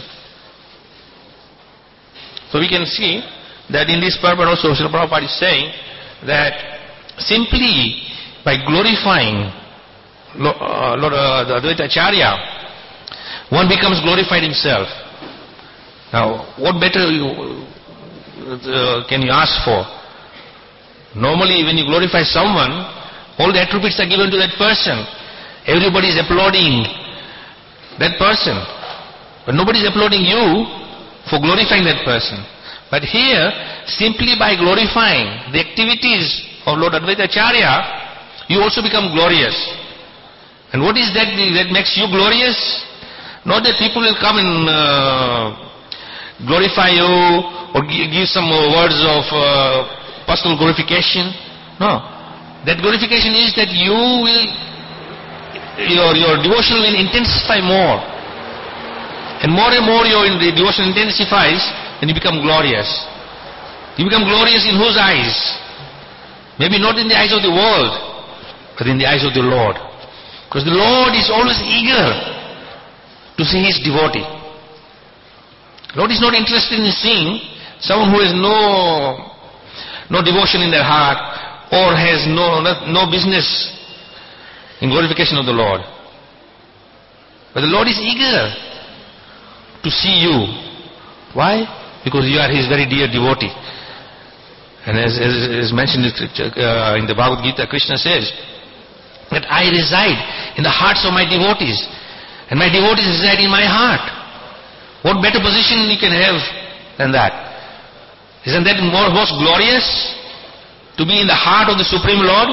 So we can see that in this purport also Srila Prabhupada is saying that simply by glorifying Lord Advaita Acharya, one becomes glorified himself. Now, what better can you ask for? Normally, when you glorify someone, all the attributes are given to that person. Everybody is applauding that person, but nobody is applauding you for glorifying that person. But here, simply by glorifying the activities of Lord Advaita Acharya, you also become glorious. And what is that makes you glorious? Not that people will come and glorify you or give some words of personal glorification. No. That glorification is that your devotion will intensify more. And more your devotion intensifies, and you become glorious. You become glorious in whose eyes? Maybe not in the eyes of the world, but in the eyes of the Lord. Because the Lord is always eager to see His devotee. Lord is not interested in seeing someone who has no devotion in their heart, or has no business in glorification of the Lord. But the Lord is eager to see you. Why? Because you are His very dear devotee. And as mentioned in scripture, in the Bhagavad Gita, Krishna says that I reside in the hearts of my devotees, and my devotees reside in my heart. What better position you can have than that? Isn't that most glorious, to be in the heart of the Supreme Lord?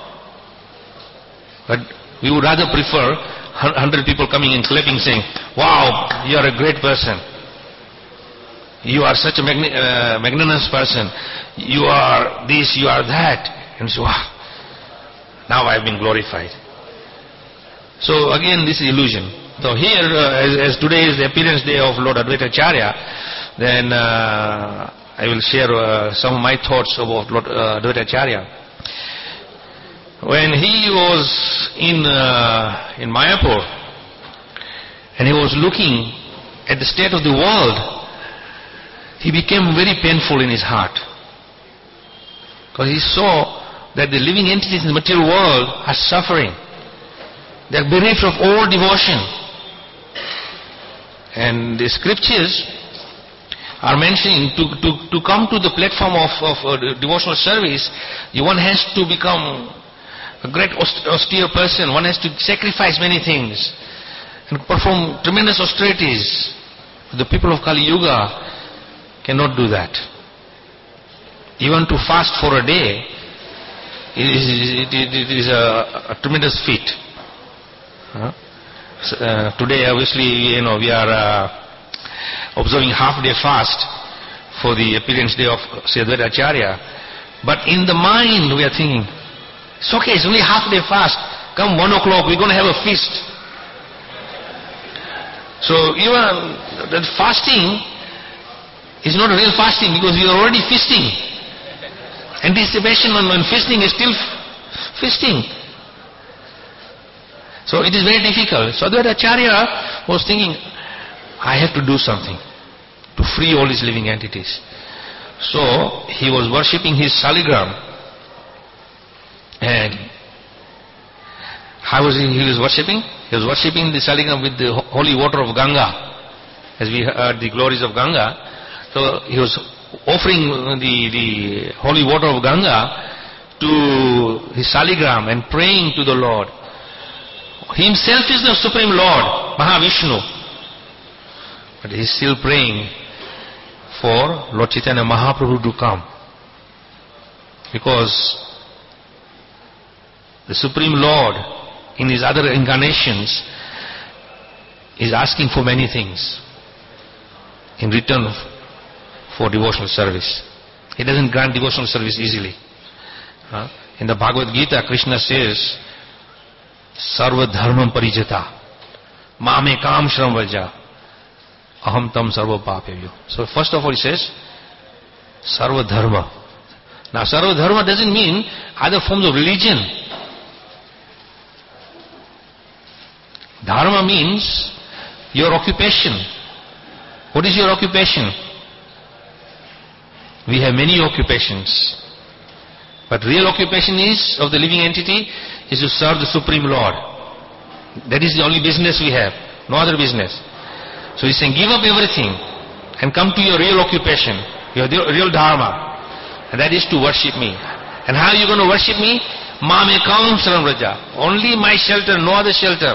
But we would rather prefer 100 people coming and clapping, saying, wow, you are a great person. You are such a magnanimous person. You are this, you are that. And so, wow, now I have been glorified. So again, this is illusion. So here, as today is the appearance day of Lord Advaita Acharya, then I will share some of my thoughts about Lord Advaita Acharya. When he was in Mayapur, and he was looking at the state of the world, he became very painful in his heart. Because he saw that the living entities in the material world are suffering. They are bereft of all devotion. And the scriptures are mentioning to come to the platform of devotional service, one has to become a great austere person. One has to sacrifice many things and perform tremendous austerities. The people of Kali Yuga cannot do that. Even to fast for a day, it is a tremendous feat. Today, obviously, we are observing half-day fast for the appearance day of Sri Advaita Acharya. But in the mind, we are thinking, it's okay, it's only half-day fast. Come 1 o'clock, we're going to have a feast. So even that fasting is not real fasting, because we are already feasting. Anticipation when feasting is still feasting. So it is very difficult. So Advaita Acharya was thinking, I have to do something to free all these living entities. So he was worshipping his Saligram. And how was he was worshipping? He was worshipping the Saligram with the holy water of Ganga. As we heard the glories of Ganga. So he was offering the holy water of Ganga to his Saligram and praying to the Lord. Himself is the Supreme Lord, Mahavishnu. But he is still praying for Lord Chaitanya Mahaprabhu to come. Because the Supreme Lord in his other incarnations is asking for many things in return for devotional service. He doesn't grant devotional service easily. In the Bhagavad Gita, Krishna says, Sarva dharmam parijata, mame kam shram vaja, aham tam sarva papevyo. So first of all he says, Sarva dharma. Now Sarva dharma doesn't mean other forms of religion. Dharma means your occupation. What is your occupation? We have many occupations. But real occupation is, of the living entity, is to serve the Supreme Lord. That is the only business we have. No other business. So he's saying, give up everything and come to your real occupation, your real dharma. And that is to worship me. And how are you going to worship me? Mame kam saram raja. Only my shelter, no other shelter.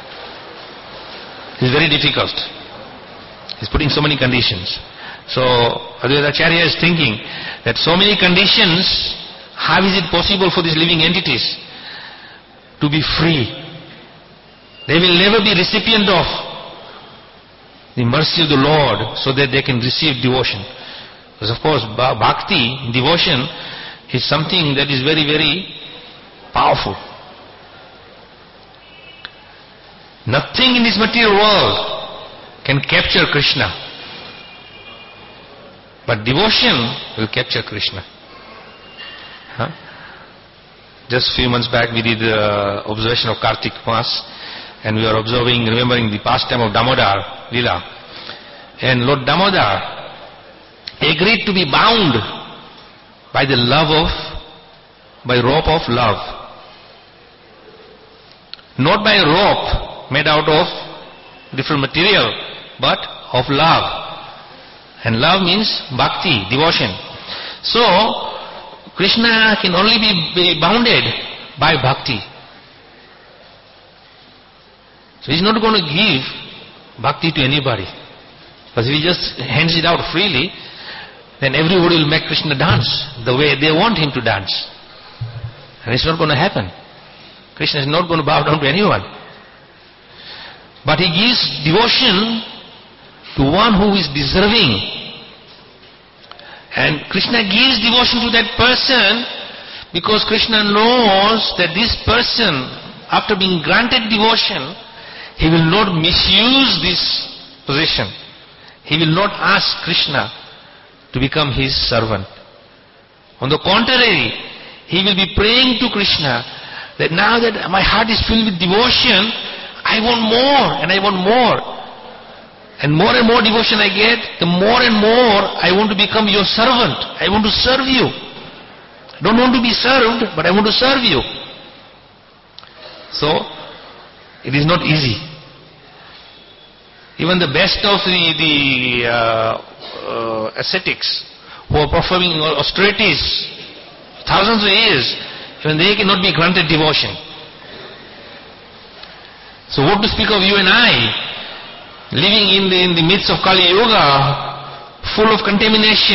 It's very difficult. He's putting so many conditions. So Advaita Acharya is thinking that so many conditions, how is it possible for these living entities to be free? They will never be recipient of the mercy of the Lord so that they can receive devotion. Because of course bhakti, devotion, is something that is very, very powerful. Nothing in this material world can capture Krishna. But devotion will capture Krishna. Huh? Just a few months back we did observation of Kartik Mass, and we were remembering the pastime of Damodar Lila. And Lord Damodar agreed to be bound by rope of love. Not by rope made out of different material, but of love. And love means bhakti, devotion. So, Krishna can only be bounded by bhakti. So he's not going to give bhakti to anybody. But if he just hands it out freely, then everybody will make Krishna dance the way they want him to dance. And it's not going to happen. Krishna is not going to bow down to anyone. But he gives devotion to one who is deserving. And Krishna gives devotion to that person because Krishna knows that this person, after being granted devotion, he will not misuse this position. He will not ask Krishna to become his servant. On the contrary, he will be praying to Krishna that now that my heart is filled with devotion, I want more and I want more. And more devotion I get, the more and more I want to become your servant. I want to serve you. I don't want to be served, but I want to serve you. So, it is not easy. Even the best of the ascetics who are performing austerities thousands of years, even they cannot be granted devotion. So what to speak of you and I? Living in the midst of Kali Yuga, full of contamination,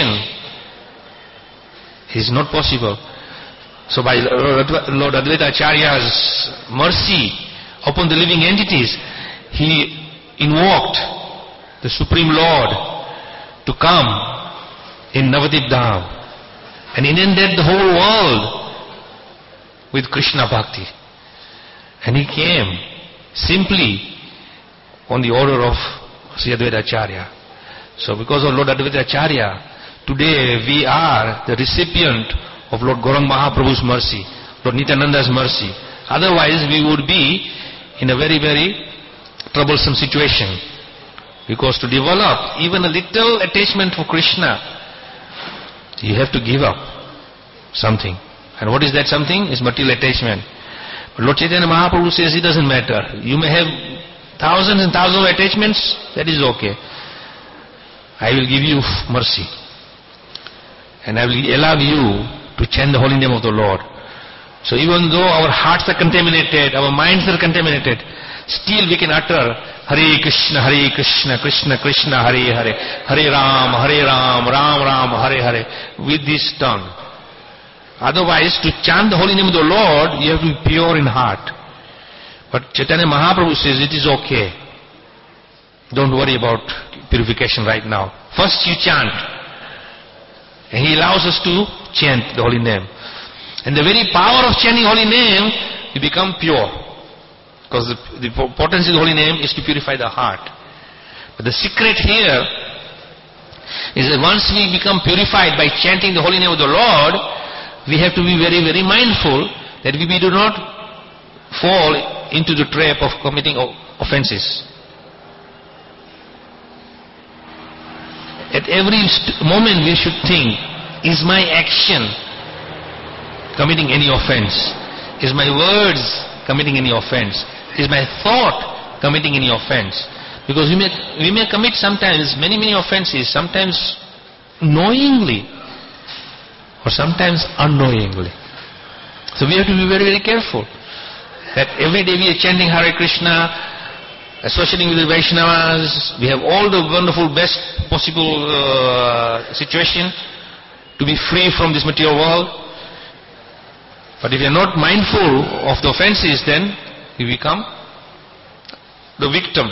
is not possible. So by Lord Advaita Acharya's mercy upon the living entities, he invoked the Supreme Lord to come in Navadip Dham and inundate the whole world with Krishna Bhakti. And he came simply on the order of Sri Advaita Acharya. So because of Lord Advaita Acharya, today we are the recipient of Lord Gauranga Mahaprabhu's mercy, Lord Nityananda's mercy. Otherwise we would be in a very, very troublesome situation. Because to develop even a little attachment for Krishna, you have to give up something. And what is that something? Is material attachment. But Lord Chaitanya Mahaprabhu says it doesn't matter. You may have thousands and thousands of attachments, that is okay. I will give you mercy. And I will allow you to chant the holy name of the Lord. So even though our hearts are contaminated, our minds are contaminated, still we can utter Hare Krishna, Krishna Krishna, Hare Hare, Hare Ram, Ram Ram, Hare Hare, with this tongue. Otherwise, to chant the holy name of the Lord, you have to be pure in heart. But Chaitanya Mahaprabhu says it is okay. Don't worry about purification right now. First you chant. And he allows us to chant the holy name. And the very power of chanting holy name, you become pure. Because the potency of the holy name is to purify the heart. But the secret here is that once we become purified by chanting the holy name of the Lord, we have to be very, very mindful that we do not fall into the trap of committing offenses. At every moment we should think, is my action committing any offense? Is my words committing any offense? Is my thought committing any offense? Because we may commit sometimes many offenses, sometimes knowingly or sometimes unknowingly. So we have to be very, very careful. That every day we are chanting Hare Krishna, associating with the Vaishnavas, we have all the wonderful best possible situation to be free from this material world. But if you are not mindful of the offenses, then you become the victim.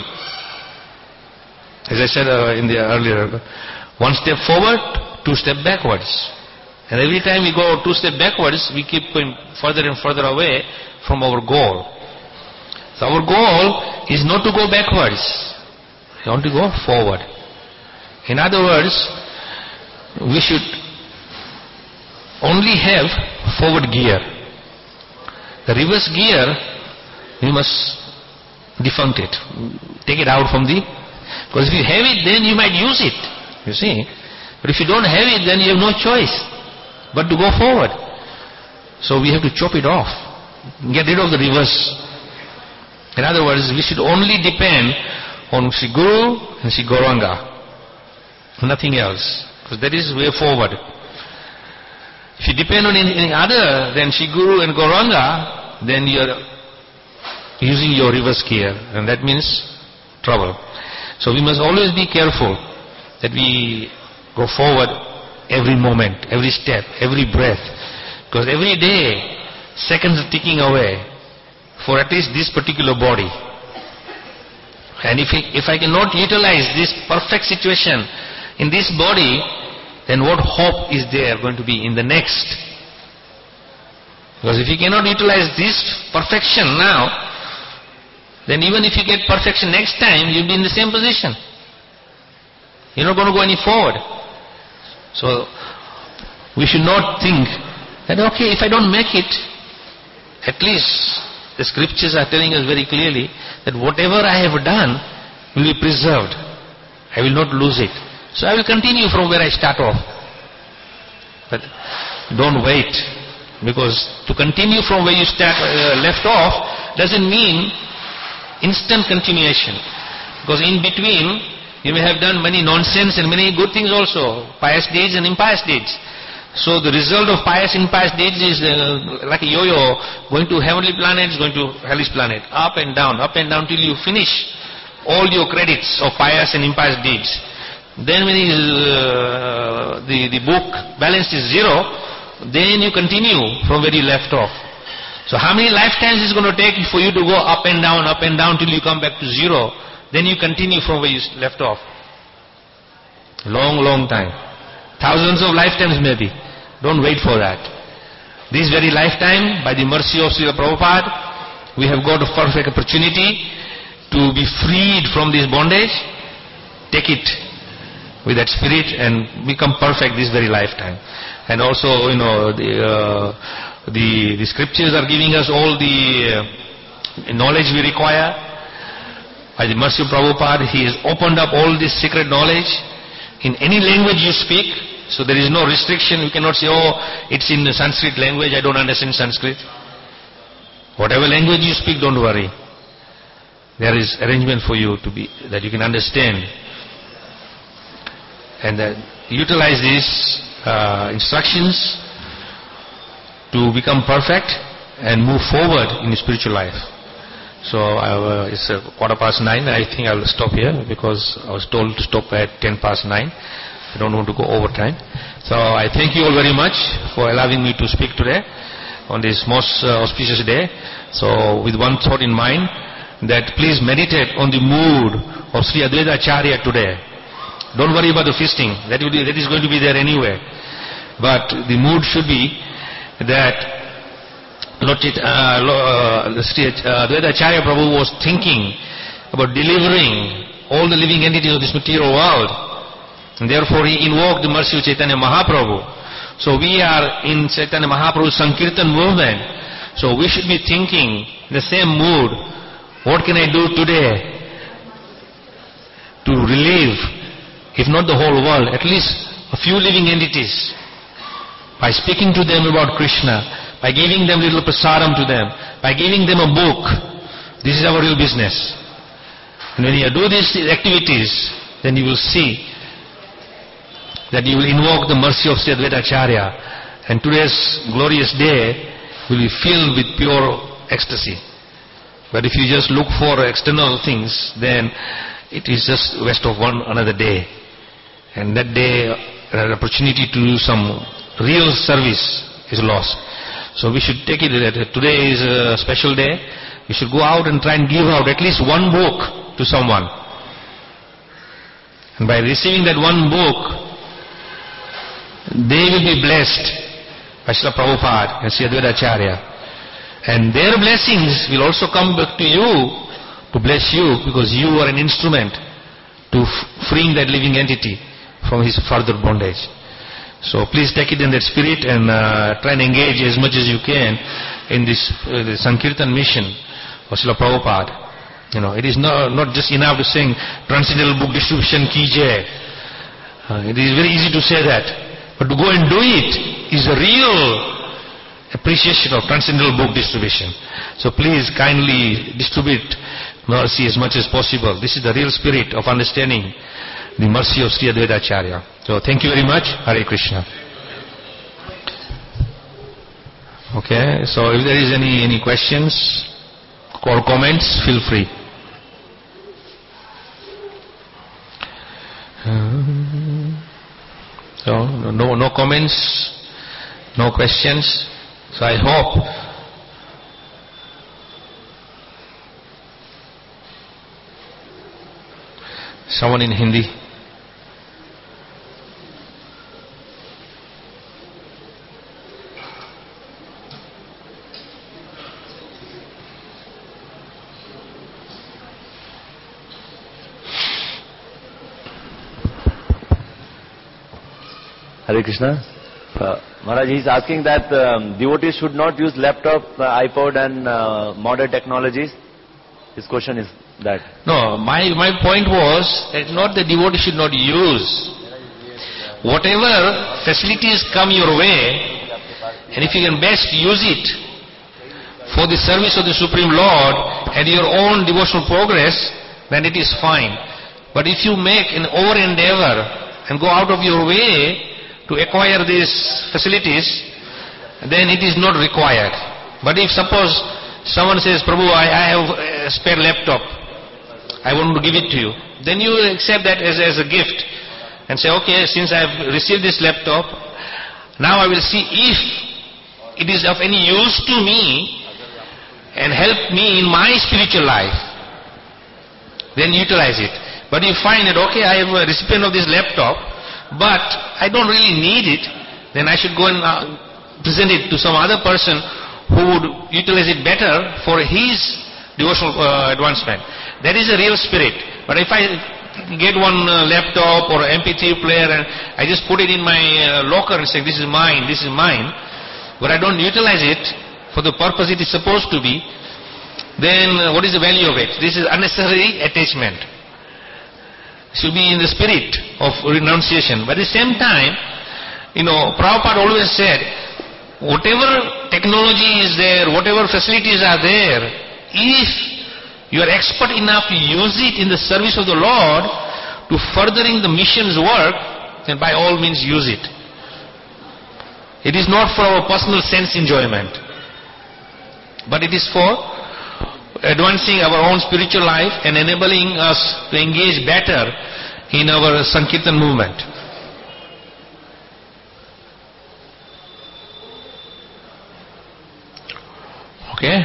As I said in the earlier, one step forward, two step backwards. And every time we go two step backwards, we keep going further and further away from our goal. So our goal is not to go backwards. You want to go forward. In other words, we should only have forward gear. The reverse gear, we must defunct it. Take it out from the... Because if you have it, then you might use it. You see. But if you don't have it, then you have no choice but to go forward. So we have to chop it off. Get rid of the reverse. In other words, we should only depend on Sri Guru and Sri Gauranga. Nothing else. Because that is way forward. If you depend on anything other than Sri Guru and Gauranga, then you are using your reverse gear. And that means trouble. So we must always be careful that we go forward every moment, every step, every breath. Because every day, seconds are ticking away for at least this particular body. And if I cannot utilize this perfect situation in this body, then what hope is there going to be in the next? Because if you cannot utilize this perfection now, then even if you get perfection next time, you'll be in the same position. You're not going to go any forward. So, we should not think that, okay, if I don't make it, at least the scriptures are telling us very clearly that whatever I have done will be preserved. I will not lose it. So I will continue from where I start off. But don't wait. Because to continue from where you left off doesn't mean instant continuation. Because in between, you may have done many nonsense and many good things also. Pious deeds and impious deeds. So the result of pious and impious deeds is like a yo-yo, going to heavenly planets, going to hellish planet. Up and down till you finish all your credits of pious and impious deeds. Then when the book balance is zero, then you continue from where you left off. So how many lifetimes is going to take for you to go up and down till you come back to zero? Then you continue from where you left off. Long, long time. Thousands of lifetimes maybe. Don't wait for that. This very lifetime, by the mercy of Srila Prabhupada, we have got a perfect opportunity to be freed from this bondage. Take it with that spirit and become perfect this very lifetime. And also, the scriptures are giving us all the knowledge we require. By the mercy of Prabhupada, he has opened up all this secret knowledge in any language you speak. So there is no restriction. You cannot say, oh, it's in the Sanskrit language, I don't understand Sanskrit. Whatever language you speak, don't worry. There is arrangement for you to be, that you can understand. And utilize these instructions to become perfect and move forward in spiritual life. So it's 9:15. I think I will stop here because I was told to stop at 9:10. I don't want to go over time. So I thank you all very much for allowing me to speak today on this most auspicious day. So with one thought in mind, that please meditate on the mood of Sri Advaita Acharya today. Don't worry about the feasting. That is going to be there anyway. But the mood should be that Sri Advaita Acharya Prabhu was thinking about delivering all the living entities of this material world. And therefore he invoked the mercy of Chaitanya Mahaprabhu. So we are in Chaitanya Mahaprabhu's Sankirtan movement. So we should be thinking in the same mood. What can I do today to relieve, if not the whole world, at least a few living entities, by speaking to them about Krishna, by giving them little prasadam to them, by giving them a book. This is our real business. And when you do these activities, then you will see that you will invoke the mercy of Sri Advaita Acharya, and today's glorious day will be filled with pure ecstasy. But if you just look for external things, then it is just waste of one another day. And that day, an opportunity to do some real service is lost. So we should take it that today is a special day. We should go out and try and give out at least one book to someone. And by receiving that one book, they will be blessed by Srila Prabhupada and Sri Advaita Acharya. And their blessings will also come back to you to bless you, because you are an instrument to freeing that living entity from his further bondage. So please take it in that spirit and try and engage as much as you can in this Sankirtan mission of Srila Prabhupada. It is not just enough to sing Transcendental Book Distribution Ki Jai. It is very easy to say that. But to go and do it is a real appreciation of Transcendental Book Distribution. So please kindly distribute mercy as much as possible. This is the real spirit of understanding the mercy of Sri Advaita Acharya. So thank you very much. Hare Krishna. Okay, so if there is any questions or comments, feel free. So no comments, no questions. So I hope someone in Hindi. Hare Krishna. Maharaj, he is asking that devotees should not use laptop, iPod and modern technologies. His question is that. No, my point was that not the devotee should not use. Whatever facilities come your way, and if you can best use it for the service of the Supreme Lord and your own devotional progress, then it is fine. But if you make an over endeavor and go out of your way to acquire these facilities, then it is not required. But if suppose someone says, Prabhu, I have a spare laptop, I want to give it to you, then you accept that as a gift and say, okay, since I have received this laptop, now I will see if it is of any use to me and help me in my spiritual life, then utilize it. But you find that, okay, I am a recipient of this laptop, but I don't really need it, then I should go and present it to some other person who would utilize it better for his devotional advancement. That is a real spirit. But if I get one laptop or MP3 player and I just put it in my locker and say, this is mine, but I don't utilize it for the purpose it is supposed to be, then what is the value of it? This is unnecessary attachment. Should be in the spirit of renunciation. But at the same time, Prabhupada always said, whatever technology is there, whatever facilities are there, if you are expert enough to use it in the service of the Lord to furthering the mission's work, then by all means use it. It is not for our personal sense enjoyment, but it is for advancing our own spiritual life and enabling us to engage better in our Sankirtan movement. Okay?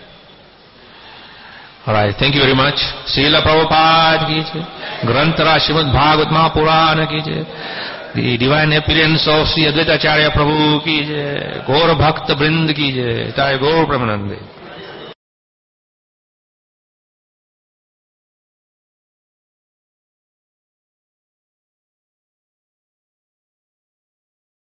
Alright, thank you very much. Srila Prabhupada ki jai. Grantara Srimad Bhagavat Mahapurana ki jai. The divine appearance of Sri Advaita Acharya Prabhu ki jai. Gaur Bhakta Brind ki jai. Jai Gaur Pramanande.